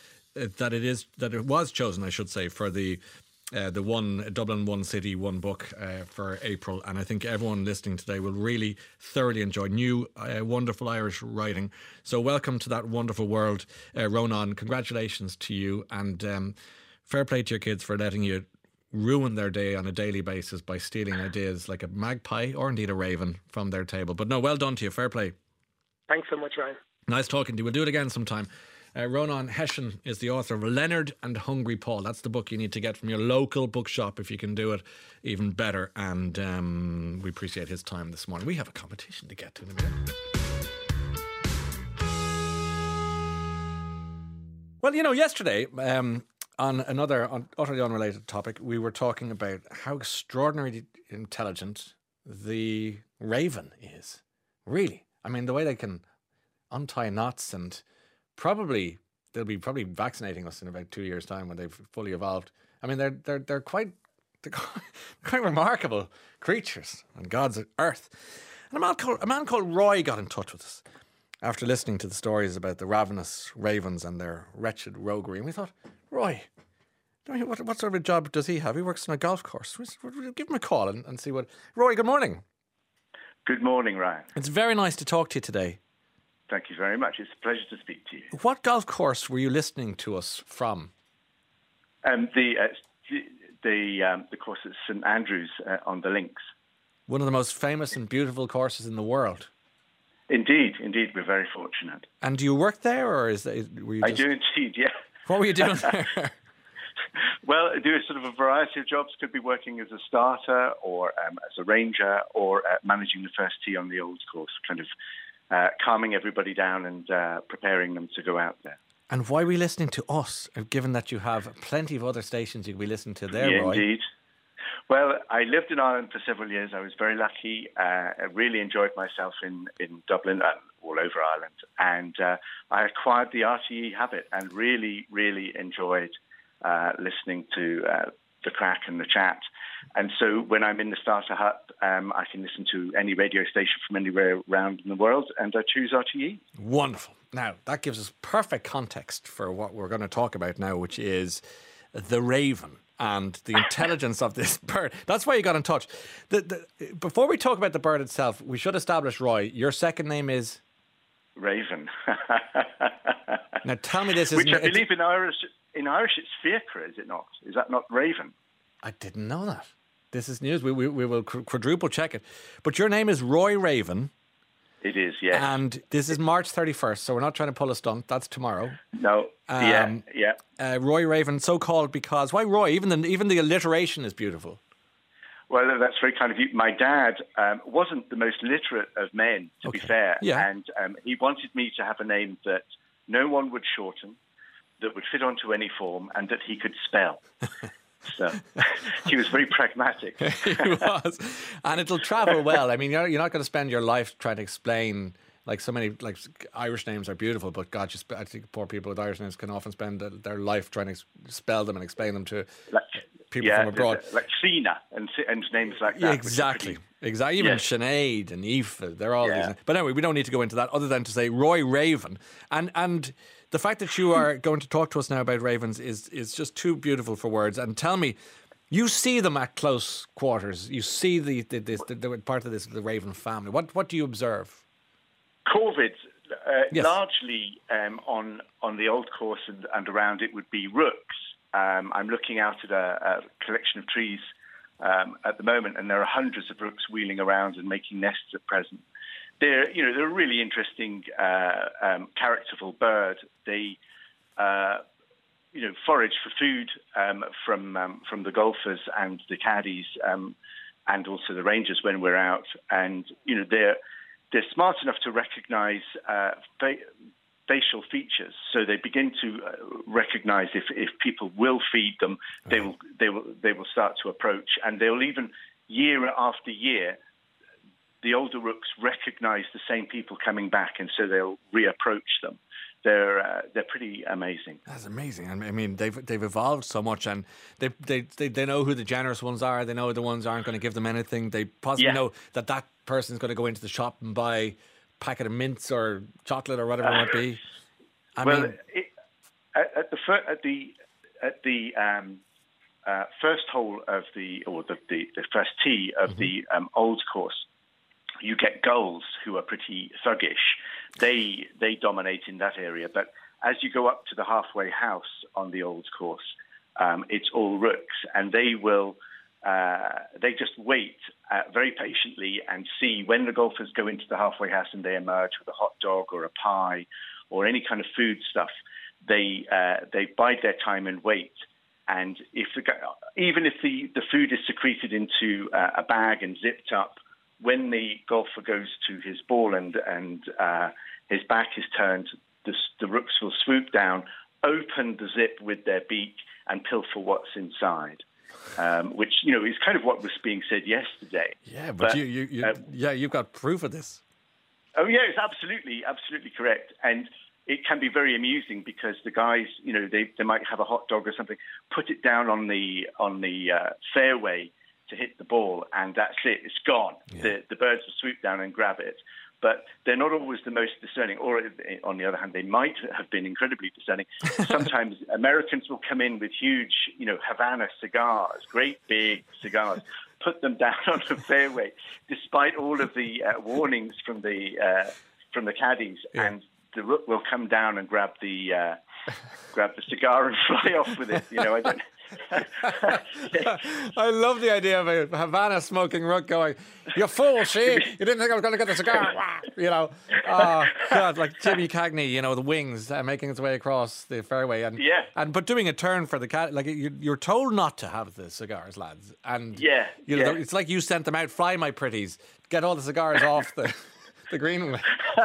was chosen, I should say, for the one Dublin One City One Book for April, and I think everyone listening today will really thoroughly enjoy new wonderful Irish writing. So welcome to that wonderful world, Ronan. Congratulations to you, and fair play to your kids for letting you ruin their day on a daily basis by stealing ideas like a magpie or indeed a raven from their table. But no, well done to you. Fair play. Thanks so much, Ryan. Nice talking to you. We'll do it again sometime. Ronan Hession is the author of Leonard and Hungry Paul. That's the book you need to get from your local bookshop. If you can do it, even better. And we appreciate his time this morning. We have a competition to get to in a minute. Well, yesterday, on another utterly unrelated topic, we were talking about how extraordinarily intelligent the raven is. Really. I mean, the way they can untie knots, and they'll be vaccinating us in about 2 years' time when they've fully evolved. I mean, they're quite remarkable creatures on God's earth. And a man called Roy got in touch with us after listening to the stories about the ravenous ravens and their wretched roguery. And we thought, Roy, what sort of a job does he have? He works on a golf course. We'll give him a call and see what... Roy, good morning. Good morning, Ryan. It's very nice to talk to you today. Thank you very much. It's a pleasure to speak to you. What golf course were you listening to us from? The course at St Andrews on the Links. One of the most famous and beautiful courses in the world. Indeed. We're very fortunate. And do you work there, or were you? I do indeed. Yeah. What were you doing there? Well, I do sort of a variety of jobs. Could be working as a starter, or as a ranger, or managing the first tee on the old course, kind of calming everybody down and preparing them to go out there. And why were you listening to us, given that you have plenty of other stations you could be listening to there, Roy? Indeed. Well, I lived in Ireland for several years. I was very lucky. I really enjoyed myself in Dublin and all over Ireland. And I acquired the RTE habit and really, really enjoyed listening to the crack and the chat. And so when I'm in the starter hut, I can listen to any radio station from anywhere around in the world, and I choose RTE. Wonderful. Now, that gives us perfect context for what we're going to talk about now, which is the raven and the intelligence of this bird. That's why you got in touch. Before we talk about the bird itself, we should establish, Roy, your second name is? Raven. Now, tell me this. Which I believe in Irish it's Fiacre, is it not? Is that not Raven? I didn't know that. This is news. We will quadruple check it. But your name is Roy Raven. It is, yes. And this is March 31st, so we're not trying to pull a stunt. That's tomorrow. No, yeah. Roy Raven, so called because... Why Roy? Even the alliteration is beautiful. Well, that's very kind of you. My dad wasn't the most literate of men, to be fair. Yeah. And he wanted me to have a name that no one would shorten, that would fit onto any form, and that he could spell. So he was very pragmatic. He was. And it'll travel well. I mean, you're not going to spend your life trying to explain, like so many, like Irish names are beautiful, but God, I think poor people with Irish names can often spend their life trying to spell them and explain them to people from abroad. Like Sina and names like that. Exactly. Even Sinead and Aoife, they're all these. But anyway, we don't need to go into that other than to say Roy Raven. And the fact that you are going to talk to us now about ravens is just too beautiful for words. And tell me, you see them at close quarters. You see the part of this, the raven family. What do you observe? Corvids, largely on the old course and around it would be rooks. I'm looking out at a collection of trees at the moment, and there are hundreds of rooks wheeling around and making nests at present. They're a really interesting, characterful bird. They, forage for food from the golfers and the caddies, and also the rangers when we're out. And they're smart enough to recognise facial features, so they begin to recognise if people will feed them, they will start to approach, and they'll even year after year. The older rooks recognise the same people coming back, and so they'll reapproach them. They're pretty amazing. That's amazing. I mean, they've evolved so much, and they know who the generous ones are. They know the ones aren't going to give them anything. They possibly know that person's going to go into the shop and buy a packet of mints or chocolate or whatever it might be. At the first hole of the first tee of the old course, you get gulls who are pretty thuggish. They dominate in that area. But as you go up to the halfway house on the old course, it's all rooks, and they will they just wait very patiently and see when the golfers go into the halfway house and they emerge with a hot dog or a pie or any kind of food stuff. They bide their time and wait. And even if the food is secreted into a bag and zipped up, when the golfer goes to his ball and his back is turned, the rooks will swoop down, open the zip with their beak, and pilfer what's inside. Which is kind of what was being said yesterday. Yeah, but you've got proof of this. Oh yeah, it's absolutely correct, and it can be very amusing because the guys, they might have a hot dog or something, put it down on the fairway to hit the ball, and that's it. It's gone. Yeah. The birds will swoop down and grab it. But they're not always the most discerning, or on the other hand, they might have been incredibly discerning. Sometimes Americans will come in with huge, Havana cigars, great big cigars, put them down on the fairway, despite all of the warnings from the caddies, and the rook will come down and grab the cigar and fly off with it. I don't. I love the idea of a Havana smoking rook going, "You fool, see? You didn't think I was going to get the cigar?" Oh God, like Jimmy Cagney, the wings making its way across the fairway, but doing a turn for the cat. Like you're told not to have the cigars, lads, and it's like you sent them out. Fly, my pretties, get all the cigars off the green.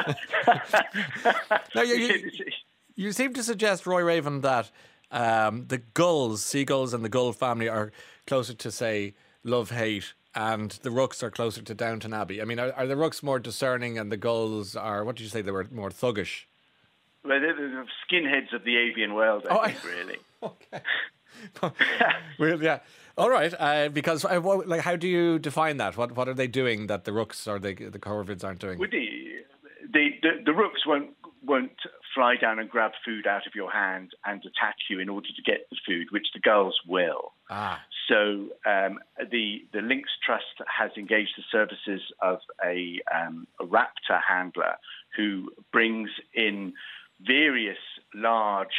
Now you seem to suggest, Roy Raven, that the seagulls and the gull family are closer to, say, Love-Hate, and the rooks are closer to Downton Abbey. I mean, are the rooks more discerning and the gulls are, what did you say, they were more thuggish? Well, they're the skinheads of the avian world, I think, really. Okay. Well, yeah. All right. Because, how do you define that? What are they doing that the rooks or the corvids aren't doing? Well, the rooks won't fly down and grab food out of your hand and attack you in order to get the food, which the gulls will. So the Lynx Trust has engaged the services of a raptor handler who brings in various large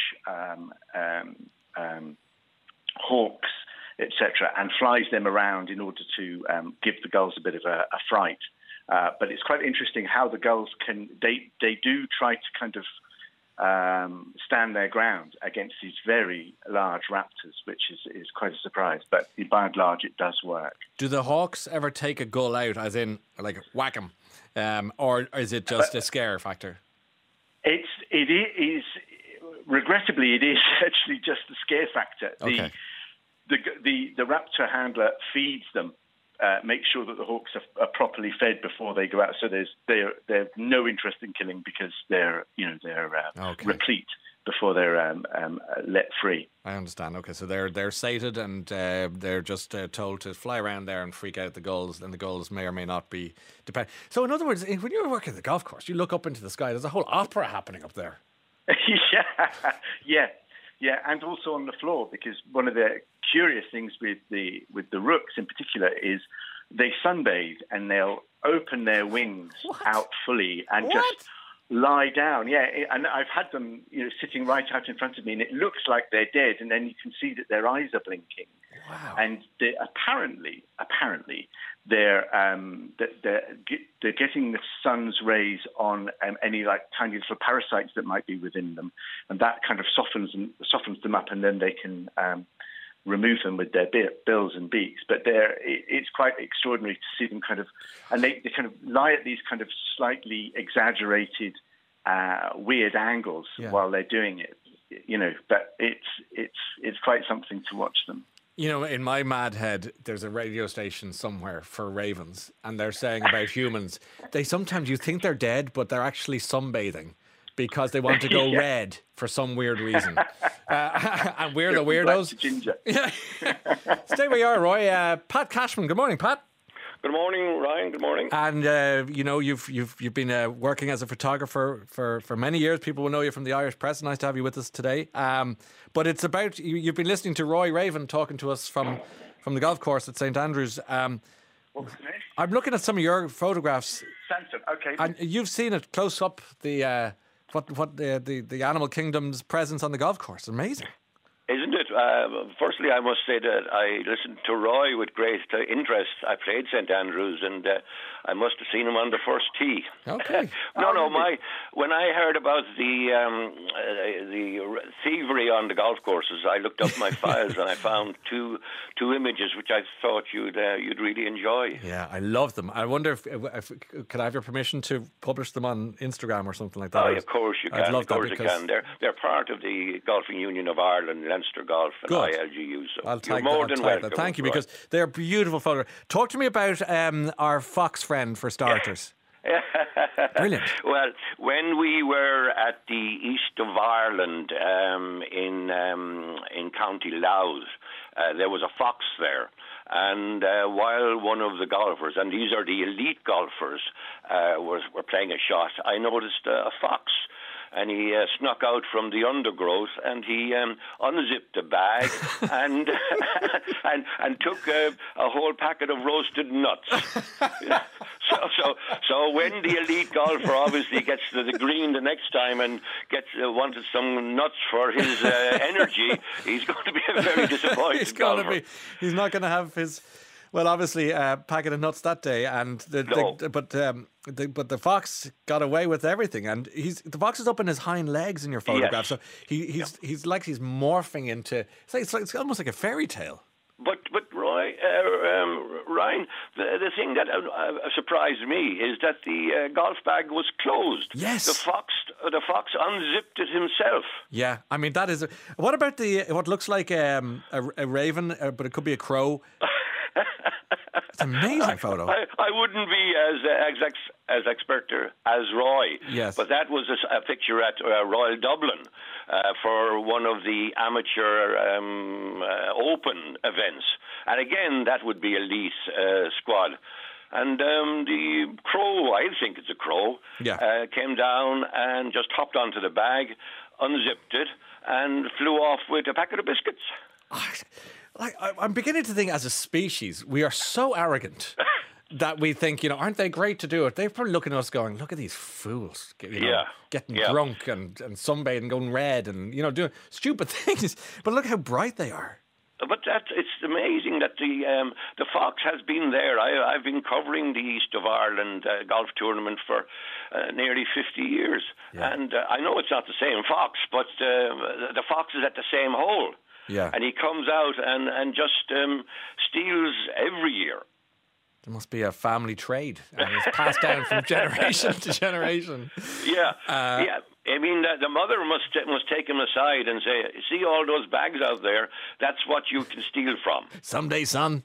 hawks, etc., and flies them around in order to give the gulls a bit of a fright. But it's quite interesting how the gulls they do try to kind of stand their ground against these very large raptors, which is quite a surprise. But by and large, it does work. Do the hawks ever take a gull out, as in like whack 'em, or is it just a scare factor? It is regrettably, it is actually just the scare factor. Okay. The raptor handler feeds them, make sure that the hawks are properly fed before they go out. So there's no interest in killing because they're replete before they're let free. I understand. Okay, so they're sated and they're just told to fly around there and freak out the gulls, and the gulls may or may not be dependent. So in other words, when you're working at the golf course, you look up into the sky. There's a whole opera happening up there. Yeah, and also on the floor, because one of the curious things with the rooks in particular is they sunbathe and they'll open their wings out fully and just lie down. Yeah, and I've had them, sitting right out in front of me, and it looks like they're dead, and then you can see that their eyes are blinking. Wow! And apparently, they're getting the sun's rays on any like tiny little parasites that might be within them, and that kind of softens them up, and then they can remove them with their bills and beaks. But it's quite extraordinary to see them kind of, and they kind of lie at these kind of slightly exaggerated, weird angles while they're doing it. But it's quite something to watch them. In my mad head, there's a radio station somewhere for ravens, and they're saying about humans, you think they're dead, but they're actually sunbathing because they want to go red for some weird reason. And we're the weirdos. Ginger. Stay where you are, Roy. Pat Cashman. Good morning, Pat. Good morning, Ryan. Good morning. And you've been working as a photographer for many years. People will know you from the Irish Press. Nice to have you with us today. But it's about you've been listening to Roy Raven talking to us from the golf course at St Andrews. What was the name? I'm looking at some of your photographs. Sanson. Okay. And you've seen it close up. The animal kingdom's presence on the golf course. Amazing. Isn't it? Firstly, I must say that I listened to Roy with great interest. I played St Andrews, and I must have seen him on the first tee. Okay. When I heard about the thievery on the golf courses, I looked up my files and I found two images which I thought you'd really enjoy. Yeah, I love them. I wonder if could I have your permission to publish them on Instagram or something like that? Oh, of course you can. Of course you can. They're part of the Golfing Union of Ireland, Leinster Golf, and ILGU. So you're more than welcome. Thank you, because they're beautiful photographs. Talk to me about our fox friend, for starters. Brilliant. Well, when we were at the east of Ireland in County Louth, there was a fox there. And while one of the golfers, and these are the elite golfers, were playing a shot, I noticed a fox. And he snuck out from the undergrowth, and he unzipped the bag and and took a whole packet of roasted nuts. So when the elite golfer obviously gets to the green the next time and wanted some nuts for his energy, he's going to be a very disappointed golfer. He's not going to have his. Well, obviously, packet of nuts that day, and but the fox got away with everything, and the fox is up on his hind legs in your photograph, so he's morphing into it's almost like a fairy tale. But Roy, Ryan, the thing that surprised me is that the golf bag was closed. Yes, the fox unzipped it himself. Yeah, I mean that is. What about what looks like a raven, but it could be a crow? It's an amazing photo. I wouldn't be as expert as Roy. Yes. But that was a picture at Royal Dublin for one of the amateur open events. And again, that would be elite squad. And the crow, I think it's a crow, came down and just hopped onto the bag, unzipped it, and flew off with a packet of biscuits. I'm beginning to think, as a species, we are so arrogant that we think, aren't they great to do it? They're probably looking at us going, look at these fools, getting drunk and sunbathing, going red and, doing stupid things. But look how bright they are. But it's amazing that the Fox has been there. I've been covering the East of Ireland golf tournament for nearly 50 years. Yeah. And I know it's not the same Fox, but the Fox is at the same hole. Yeah. And he comes out and just steals every year. There must be a family trade. And it's passed down from generation to generation. Yeah. Yeah. I mean, the mother must take him aside and say, see all those bags out there? That's what you can steal from. Someday, son.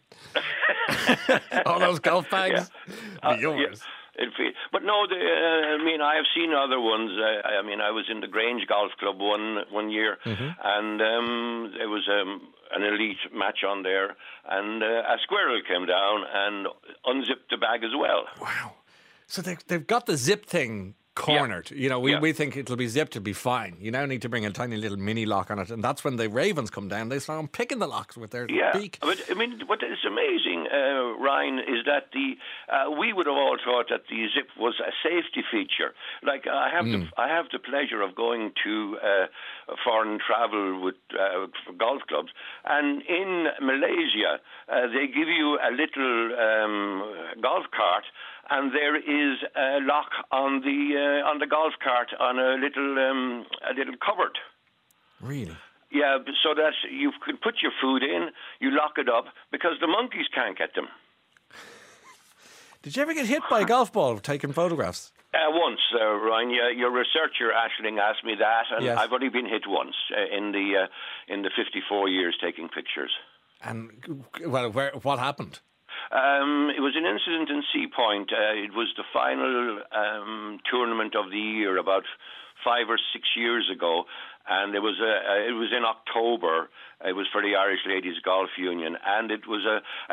All those golf bags. Yeah. Yours. Yeah. But no, I mean, I have seen other ones. I mean, I was in the Grange Golf Club one year, and there was an elite match on there, and a squirrel came down and unzipped the bag as well. Wow. So they've got the zip thing cornered. Yeah. You know, we think it'll be zipped, it'll be fine. You now need to bring a tiny little mini lock on it, and that's when the ravens come down. They start picking the locks with their beak. But I mean, what is amazing, Ryan, is that we would have all thought that the zip was a safety feature. Like I have the pleasure of going to foreign travel with for golf clubs, and in Malaysia they give you a little golf cart. And there is a lock on the golf cart on a little cupboard. Really? Yeah, so that you can put your food in, you lock it up, because the monkeys can't get them. Did you ever get hit by a golf ball taking photographs? Once, Ryan. Your researcher Aisling asked me that, and yes. I've only been hit once in the 54 years taking pictures. And well, what happened? It was an incident in Sea Point. It was the final tournament of the year, about 5 or 6 years ago, and it was in October. It was for the Irish Ladies Golf Union, and it was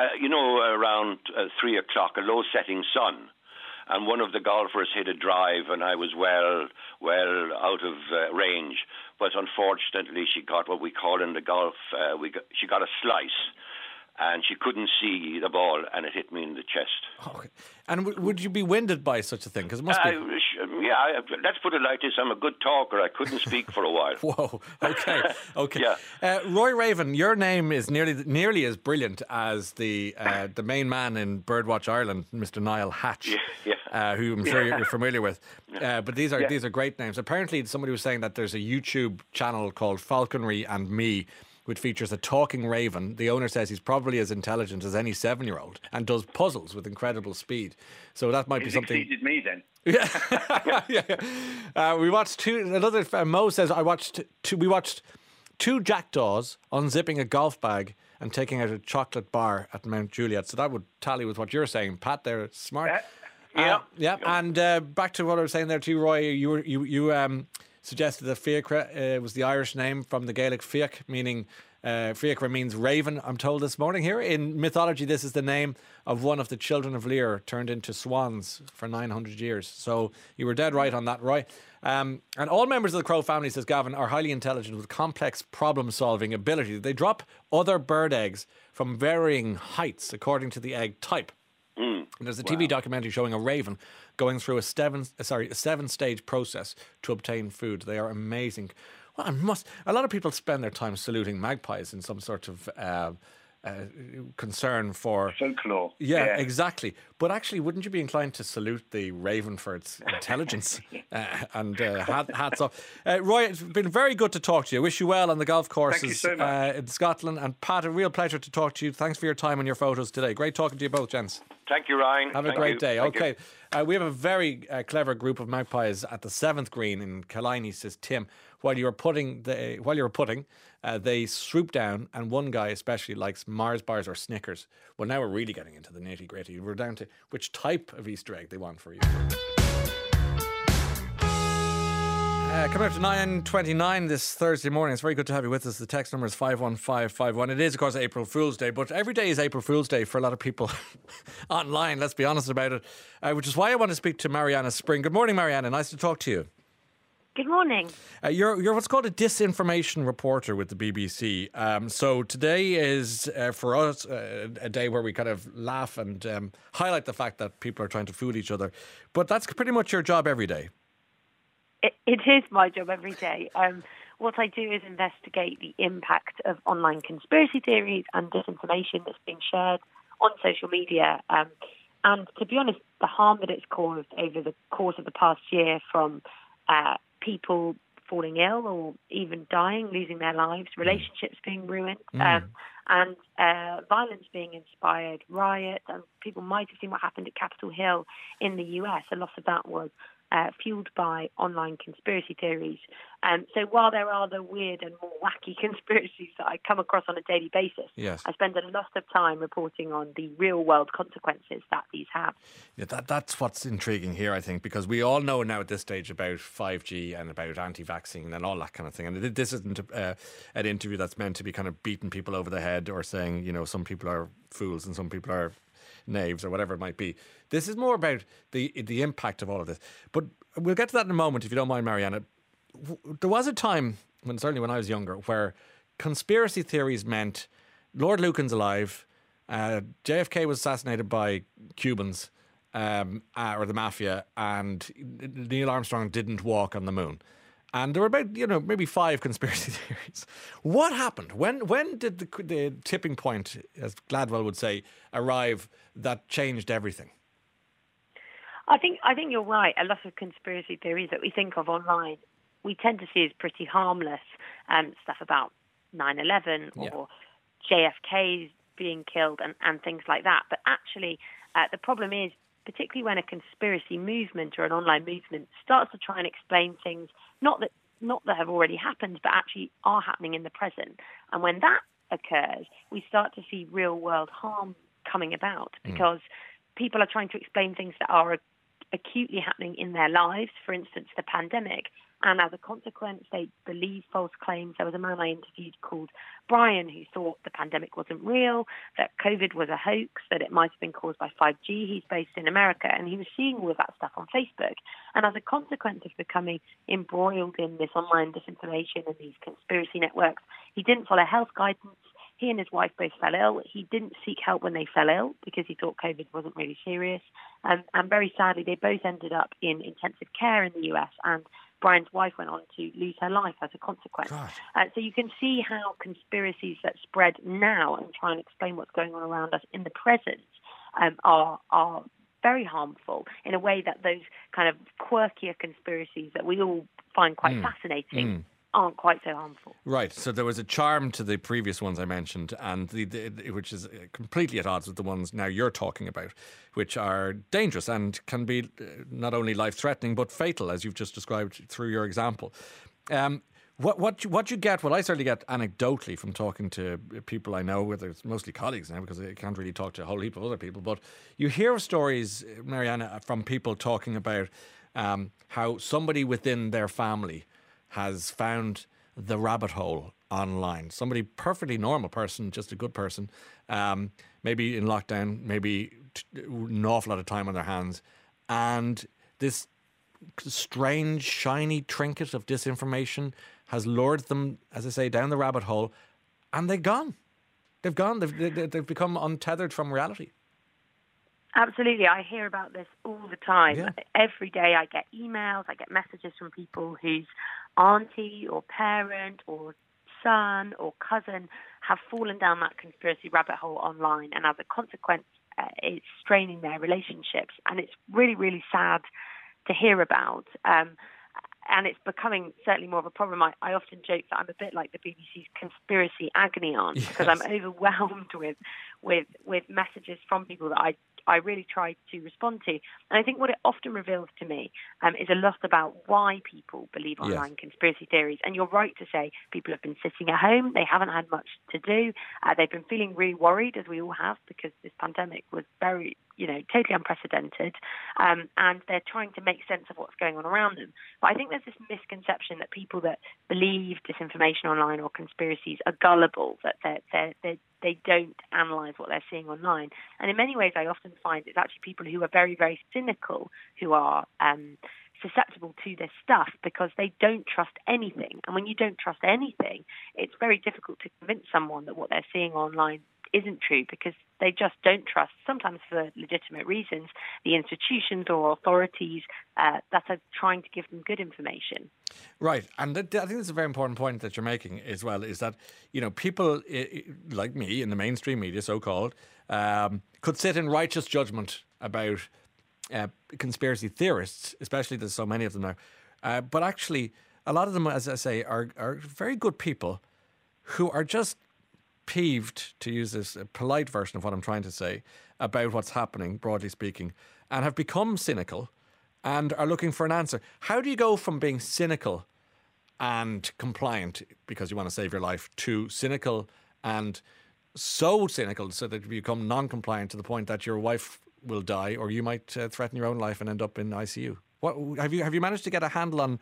around 3 o'clock, a low-setting sun. And one of the golfers hit a drive, and I was well out of range. But unfortunately, she got what we call in the golf, she got a slice. And she couldn't see the ball, and it hit me in the chest. Okay. And would you be winded by such a thing? Because it must be. Yeah, let's put it like this. I'm a good talker. I couldn't speak for a while. Whoa. Okay. Yeah. Roy Raven, your name is nearly as brilliant as the main man in Birdwatch Ireland, Mr. Niall Hatch, who I'm sure you're familiar with. But these are great names. Apparently, somebody was saying that there's a YouTube channel called Falconry and Me, which features a talking raven. The owner says he's probably as intelligent as any 7-year-old and does puzzles with incredible speed. So that might be something. He's exceeded me then. Yeah. We watched two. Another Mo says we watched two jackdaws unzipping a golf bag and taking out a chocolate bar at Mount Juliet. So that would tally with what you're saying, Pat. They're smart. Yeah. And back to what I was saying there too, Roy. You suggested that Fiacre was the Irish name from the Gaelic Fiach, meaning Fiacre means raven, I'm told this morning here. In mythology, this is the name of one of the children of Lear turned into swans for 900 years. So you were dead right on that, Roy. And all members of the crow family, says Gavin, are highly intelligent with complex problem-solving ability. They drop other bird eggs from varying heights according to the egg type. And there's a TV documentary showing a raven going through a seven-stage process to obtain food. They are amazing. Well, a lot of people spend their time saluting magpies in some sort of concern for folklore. Yeah, exactly. But actually, wouldn't you be inclined to salute the raven for its intelligence? And hats off. Roy, it's been very good to talk to you. I wish you well on the golf courses so in Scotland. And Pat, a real pleasure to talk to you. Thanks for your time and your photos today. Great talking to you both, gents. Thank you, Ryan. Have a great day. Okay. We have a very clever group of magpies at the 7th green in Killiney, says Tim. While you were putting, they swoop down, and one guy especially likes Mars bars or Snickers. Well, now we're really getting into the nitty gritty. We're down to which type of Easter egg they want for you. Coming up to 9:29 this Thursday morning. It's very good to have you with us. The text number is 51551. It is, of course, April Fool's Day, but every day is April Fool's Day for a lot of people online, let's be honest about it, which is why I want to speak to Mariana Spring. Good morning, Mariana. Nice to talk to you. Good morning. You're what's called a disinformation reporter with the BBC. So today is, for us, a day where we kind of laugh and highlight the fact that people are trying to fool each other. But that's pretty much your job every day. It is my job every day. what I do is investigate the impact of online conspiracy theories and disinformation that's being shared on social media. And to be honest, the harm that it's caused over the course of the past year, from people falling ill or even dying, losing their lives, relationships being ruined, and violence being inspired, riots, and people might have seen what happened at Capitol Hill in the US. A lot of that was fueled by online conspiracy theories. So while there are the weird and more wacky conspiracies that I come across on a daily basis, I spend a lot of time reporting on the real-world consequences that these have. Yeah, that's what's intriguing here, I think, because we all know now at this stage about 5G and about anti-vaccine and all that kind of thing. And this isn't an interview that's meant to be kind of beating people over the head or saying, you know, some people are fools and some people are knaves or whatever it might be. This is more about the impact of all of this. But we'll get to that in a moment, if you don't mind, Mariana. There was a time, certainly when I was younger, where conspiracy theories meant Lord Lucan's alive, JFK was assassinated by Cubans or the mafia, and Neil Armstrong didn't walk on the moon. And there were about, maybe 5 conspiracy theories. What happened? When did the tipping point, as Gladwell would say, arrive that changed everything? I think you're right. A lot of conspiracy theories that we think of online, we tend to see as pretty harmless. Stuff about 9/11 or JFK being killed and things like that. But actually, the problem is, particularly when a conspiracy movement or an online movement starts to try and explain things not that have already happened, but actually are happening in the present. And when that occurs, we start to see real world harm coming about, because people are trying to explain things that are acutely happening in their lives, for instance, the pandemic. And as a consequence, they believe false claims. There was a man I interviewed called Brian who thought the pandemic wasn't real, that COVID was a hoax, that it might have been caused by 5G. He's based in America, and he was seeing all of that stuff on Facebook. And as a consequence of becoming embroiled in this online disinformation and these conspiracy networks, he didn't follow health guidance. He and his wife both fell ill. He didn't seek help when they fell ill because he thought COVID wasn't really serious. And very sadly, they both ended up in intensive care in the US, and Brian's wife went on to lose her life as a consequence. So you can see how conspiracies that spread now and try and explain what's going on around us in the present are very harmful in a way that those kind of quirkier conspiracies that we all find quite fascinating aren't quite so harmful. Right. So there was a charm to the previous ones I mentioned, and which is completely at odds with the ones now you're talking about, which are dangerous and can be not only life-threatening but fatal, as you've just described through your example. What you get, what I certainly get anecdotally from talking to people I know, whether it's mostly colleagues now, because I can't really talk to a whole heap of other people, but you hear stories, Mariana, from people talking about how somebody within their family has found the rabbit hole online. Somebody, perfectly normal person, just a good person, maybe in lockdown, maybe an awful lot of time on their hands, and this strange, shiny trinket of disinformation has lured them, as I say, down the rabbit hole, and they've gone. They've gone. They've become untethered from reality. Absolutely. I hear about this all the time. Yeah. Every day I get emails, I get messages from people whose auntie or parent or son or cousin have fallen down that conspiracy rabbit hole online, and as a consequence, it's straining their relationships. And it's really, really sad to hear about. And it's becoming certainly more of a problem. I often joke that I'm a bit like the BBC's conspiracy agony aunt, because I'm overwhelmed with messages from people that I really try to respond to. And I think what it often reveals to me is a lot about why people believe online conspiracy theories. And you're right to say people have been sitting at home. They haven't had much to do. They've been feeling really worried, as we all have, because this pandemic was very, totally unprecedented. And they're trying to make sense of what's going on around them. But I think there's this misconception that people that believe disinformation online or conspiracies are gullible, that they don't analyse what they're seeing online. And in many ways, I often find it's actually people who are very, very cynical who are susceptible to this stuff, because they don't trust anything. And when you don't trust anything, it's very difficult to convince someone that what they're seeing online isn't true, because they just don't trust, sometimes for legitimate reasons, the institutions or authorities that are trying to give them good information. Right, and I think it's a very important point that you're making as well, is that, people like me in the mainstream media, so-called, could sit in righteous judgment about conspiracy theorists, especially there's so many of them now. But actually, a lot of them, as I say, are very good people who are just peeved, to use this polite version of what I'm trying to say, about what's happening, broadly speaking, and have become cynical and are looking for an answer. How do you go from being cynical and compliant because you want to save your life to cynical and so cynical so that you become non-compliant to the point that your wife will die, or you might threaten your own life and end up in ICU? What have you managed to get a handle on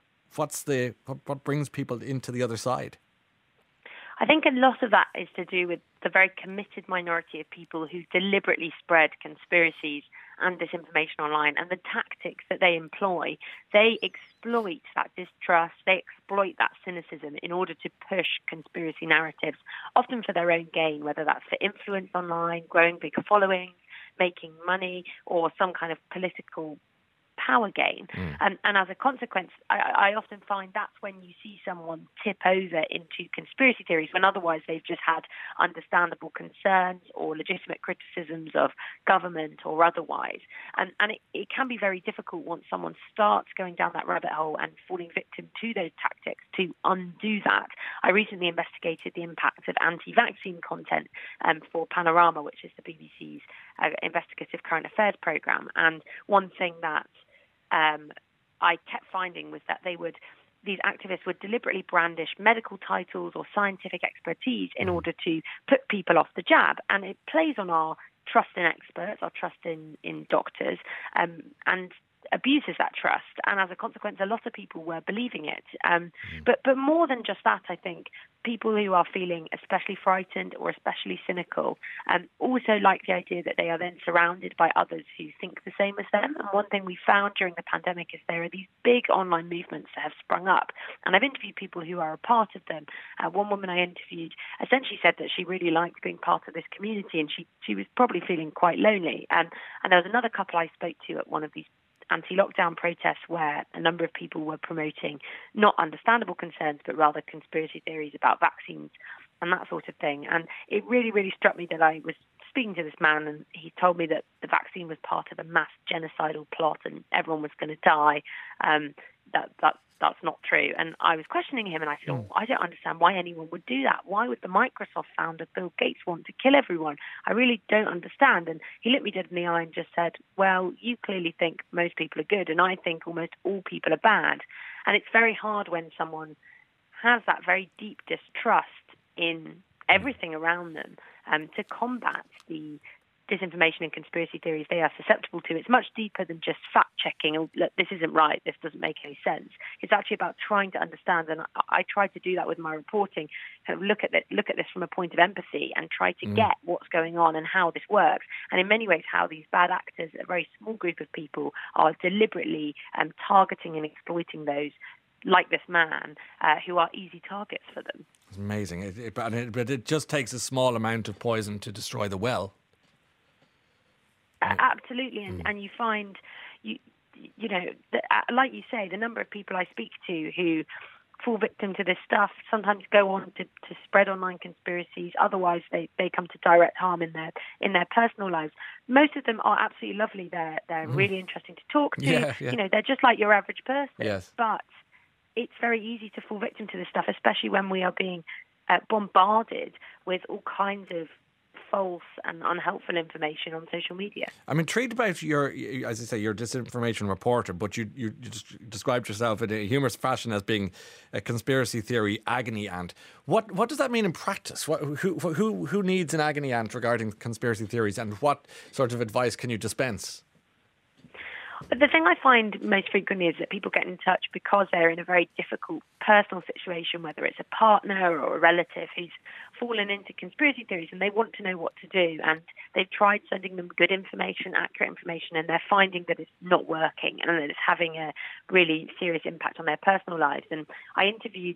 what brings people into the other side? I think a lot of that is to do with the very committed minority of people who deliberately spread conspiracies and disinformation online, and the tactics that they employ. They exploit that distrust, they exploit that cynicism in order to push conspiracy narratives, often for their own gain, whether that's for influence online, growing big followings, making money, or some kind of political power gain. And as a consequence, I often find that's when you see someone tip over into conspiracy theories when otherwise they've just had understandable concerns or legitimate criticisms of government or otherwise. And it can be very difficult once someone starts going down that rabbit hole and falling victim to those tactics to undo that. I recently investigated the impact of anti-vaccine content for Panorama, which is the BBC's investigative current affairs programme. And one thing that I kept finding was that these activists would deliberately brandish medical titles or scientific expertise in order to put people off the jab. And it plays on our trust in experts, our trust in doctors, and abuses that trust. And as a consequence, a lot of people were believing it. But more than just that, I think people who are feeling especially frightened or especially cynical also like the idea that they are then surrounded by others who think the same as them. And one thing we found during the pandemic is there are these big online movements that have sprung up. And I've interviewed people who are a part of them. One woman I interviewed essentially said that she really liked being part of this community, and she was probably feeling quite lonely. And there was another couple I spoke to at one of these anti-lockdown protests where a number of people were promoting not understandable concerns, but rather conspiracy theories about vaccines and that sort of thing. And it really, really struck me that I was speaking to this man, and he told me that the vaccine was part of a mass genocidal plot and everyone was going to die. That's not true. And I was questioning him, and I said, I don't understand why anyone would do that. Why would the Microsoft founder, Bill Gates, want to kill everyone? I really don't understand. And he looked me dead in the eye and just said, well, you clearly think most people are good, and I think almost all people are bad. And it's very hard when someone has that very deep distrust in everything around them to combat the disinformation and conspiracy theories they are susceptible to. It's much deeper than just fact-checking, oh, look, this isn't right, this doesn't make any sense. It's actually about trying to understand, and I try to do that with my reporting, kind of look at this from a point of empathy and try to get what's going on and how this works. And in many ways, how these bad actors, a very small group of people, are deliberately targeting and exploiting those like this man, who are easy targets for them. It's amazing. But it just takes a small amount of poison to destroy the well. Absolutely, and you find, you know, like you say, the number of people I speak to who fall victim to this stuff sometimes go on to spread online conspiracies. Otherwise, they come to direct harm in their personal lives. Most of them are absolutely lovely. They're really interesting to talk to. Yeah. You know, they're just like your average person. Yes. But it's very easy to fall victim to this stuff, especially when we are being bombarded with all kinds of false and unhelpful information on social media. I'm intrigued about your disinformation reporter, but you described yourself in a humorous fashion as being a conspiracy theory agony aunt. What does that mean in practice? Who needs an agony aunt regarding conspiracy theories, and what sort of advice can you dispense? But the thing I find most frequently is that people get in touch because they're in a very difficult personal situation, whether it's a partner or a relative who's fallen into conspiracy theories, and they want to know what to do. And they've tried sending them good information, accurate information, and they're finding that it's not working and that it's having a really serious impact on their personal lives. And I interviewed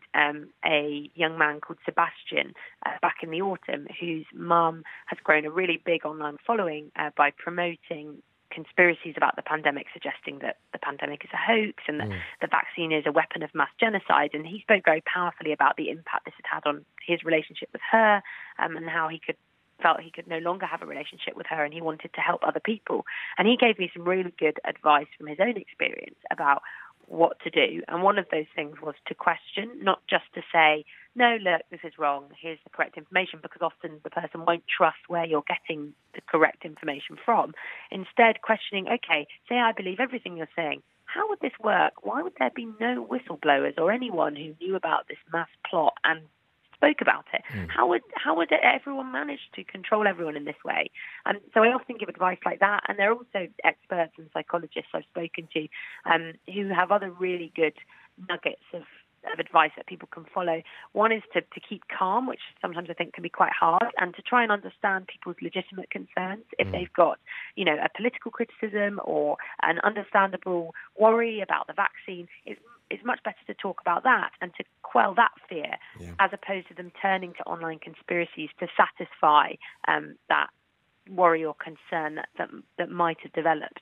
a young man called Sebastian back in the autumn, whose mum has grown a really big online following by promoting conspiracies about the pandemic, suggesting that the pandemic is a hoax and that the vaccine is a weapon of mass genocide. And he spoke very powerfully about the impact this had had on his relationship with her, and how felt he could no longer have a relationship with her, and he wanted to help other people. And he gave me some really good advice from his own experience about what to do. And one of those things was to question, not just to say, no, look, this is wrong, here's the correct information, because often the person won't trust where you're getting the correct information from. Instead, questioning, okay, say I believe everything you're saying. How would this work? Why would there be no whistleblowers or anyone who knew about this mass plot and spoke about it? How would everyone manage to control everyone in this way? And so I often give advice like that. And there are also experts and psychologists I've spoken to who have other really good nuggets of advice that people can follow. One is to keep calm, which sometimes I think can be quite hard, and to try and understand people's legitimate concerns. If they've got, a political criticism or an understandable worry about the vaccine, it's much better to talk about that and to quell that fear, as opposed to them turning to online conspiracies to satisfy that worry or concern that might have developed.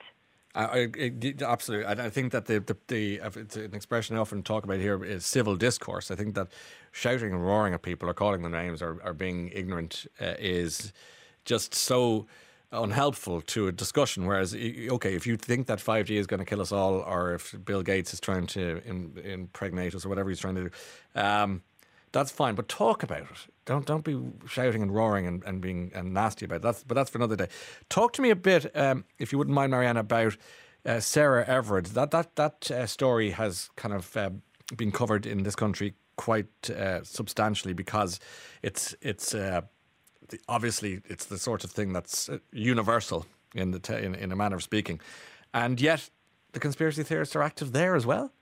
Absolutely. I think that it's an expression I often talk about here is civil discourse. I think that shouting and roaring at people or calling them names or being ignorant is just so unhelpful to a discussion. Whereas, okay, if you think that 5G is going to kill us all, or if Bill Gates is trying to impregnate us or whatever he's trying to do, that's fine. But talk about it. Don't be shouting and roaring and being nasty about it. But that's for another day. Talk to me a bit, if you wouldn't mind, Marianne, about Sarah Everard. That story has kind of been covered in this country quite substantially, because it's obviously it's the sort of thing that's universal in a manner of speaking, and yet the conspiracy theorists are active there as well.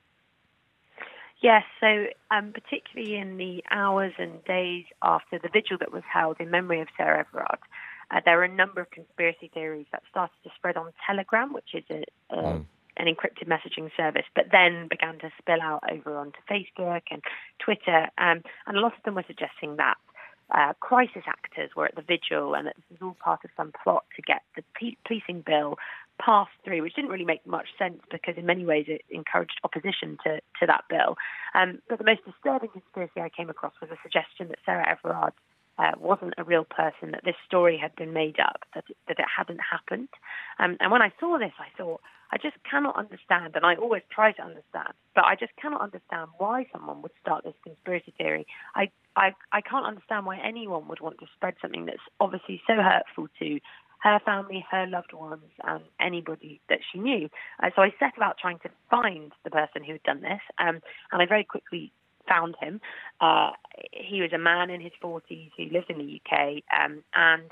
Yes, so particularly in the hours and days after the vigil that was held in memory of Sarah Everard, there were a number of conspiracy theories that started to spread on Telegram, which is an encrypted messaging service, but then began to spill out over onto Facebook and Twitter. And a lot of them were suggesting that crisis actors were at the vigil and that this was all part of some plot to get the policing bill passed through, which didn't really make much sense because in many ways it encouraged opposition to that bill. But the most disturbing conspiracy I came across was a suggestion that Sarah Everard wasn't a real person, that this story had been made up, that it hadn't happened. And when I saw this, I thought, I just cannot understand, and I always try to understand, but I just cannot understand why someone would start this conspiracy theory. I can't understand why anyone would want to spread something that's obviously so hurtful to her family, her loved ones, and anybody that she knew. So I set about trying to find the person who had done this, and I very quickly found him. He was a man in his 40s who lived in the UK, and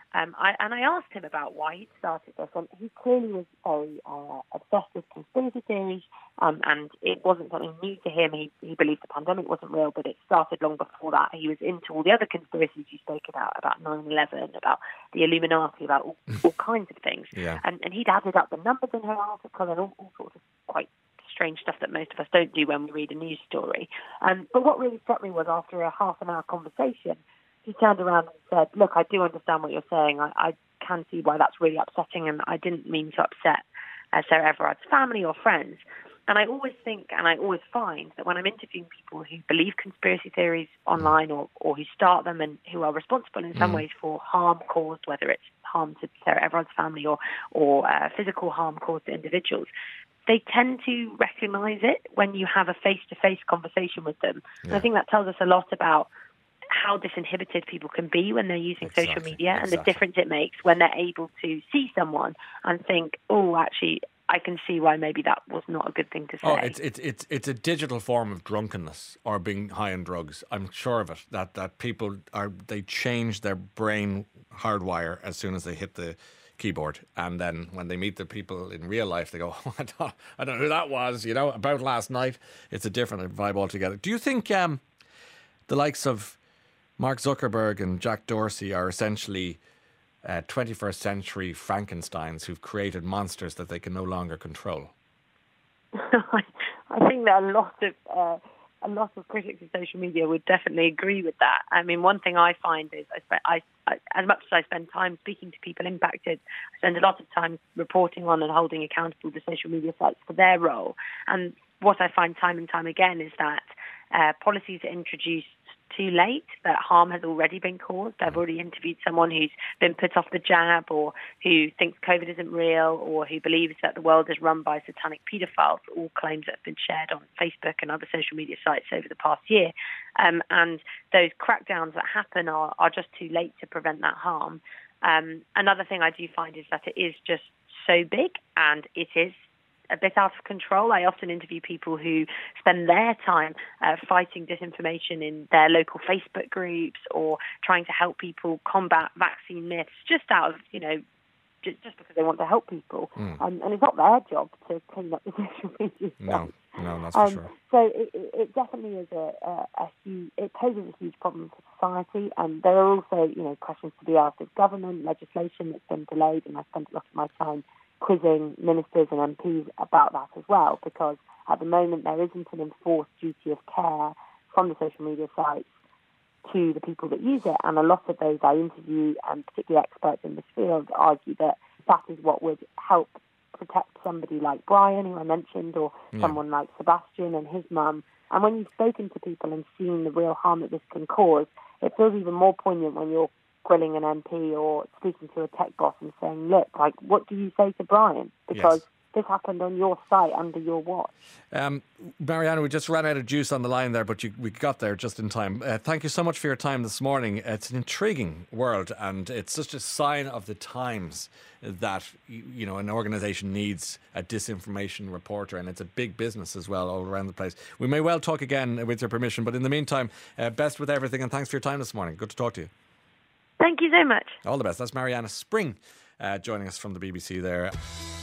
I asked him about why he'd started this, and he clearly was very obsessed with conspiracy theories, and it wasn't something new to him. He believed the pandemic wasn't real, but it started long before that. He was into all the other conspiracies you spoke about 9/11, about the Illuminati, about all kinds of things. Yeah. And he'd added up the numbers in her article and all sorts of quite strange stuff that most of us don't do when we read a news story. But what really struck me was after a half an hour conversation, he turned around and said, look, I do understand what you're saying. I can see why that's really upsetting, and I didn't mean to upset Sarah Everard's family or friends. And I always think, and I always find, that when I'm interviewing people who believe conspiracy theories online or who start them and who are responsible in some ways for harm caused, whether it's harm to Sarah Everard's family or physical harm caused to individuals, they tend to recognise it when you have a face-to-face conversation with them. Yeah. And I think that tells us a lot about how disinhibited people can be when they're using social media and the difference it makes when they're able to see someone and think, oh, actually, I can see why maybe that was not a good thing to say. Oh, it's a digital form of drunkenness or being high on drugs. I'm sure of it, that people they change their brain hardwire as soon as they hit the keyboard, and then when they meet the people in real life, they go, oh, I don't know who that was, about last night. It's a different vibe altogether. Do you think the likes of Mark Zuckerberg and Jack Dorsey are essentially 21st century Frankensteins who've created monsters that they can no longer control? I think that a lot of critics of social media would definitely agree with that. I mean, one thing I find is I as much as I spend time speaking to people impacted, I spend a lot of time reporting on and holding accountable the social media sites for their role. And what I find time and time again is that policies are introduced too late, that harm has already been caused. I've already interviewed someone who's been put off the jab, or who thinks COVID isn't real, or who believes that the world is run by satanic paedophiles, all claims that have been shared on Facebook and other social media sites over the past year. And those crackdowns that happen are just too late to prevent that harm. Another thing I do find is that it is just so big, and it is a bit out of control. I often interview people who spend their time fighting disinformation in their local Facebook groups, or trying to help people combat vaccine myths, just out of, just because they want to help people. And it's not their job to clean up the social media. No, that's for sure. So it definitely is it poses a huge problem for society. And there are also, questions to be asked of government, legislation that's been delayed, and I spent a lot of my time quizzing ministers and MPs about that as well, because at the moment there isn't an enforced duty of care from the social media sites to the people that use it. And a lot of those I interview, and particularly experts in this field, argue that is what would help protect somebody like Brian, who I mentioned, or someone like Sebastian and his mum. And when you've spoken to people and seen the real harm that this can cause, it feels even more poignant when you're grilling an MP or speaking to a tech boss and saying, look, what do you say to Brian? Because this happened on your site under your watch. Mariana, we just ran out of juice on the line there, but we got there just in time. Thank you so much for your time this morning. It's an intriguing world, and it's such a sign of the times that an organisation needs a disinformation reporter, and it's a big business as well all around the place. We may well talk again with your permission, but in the meantime, best with everything, and thanks for your time this morning. Good to talk to you. Thank you so much. All the best. That's Mariana Spring joining us from the BBC there.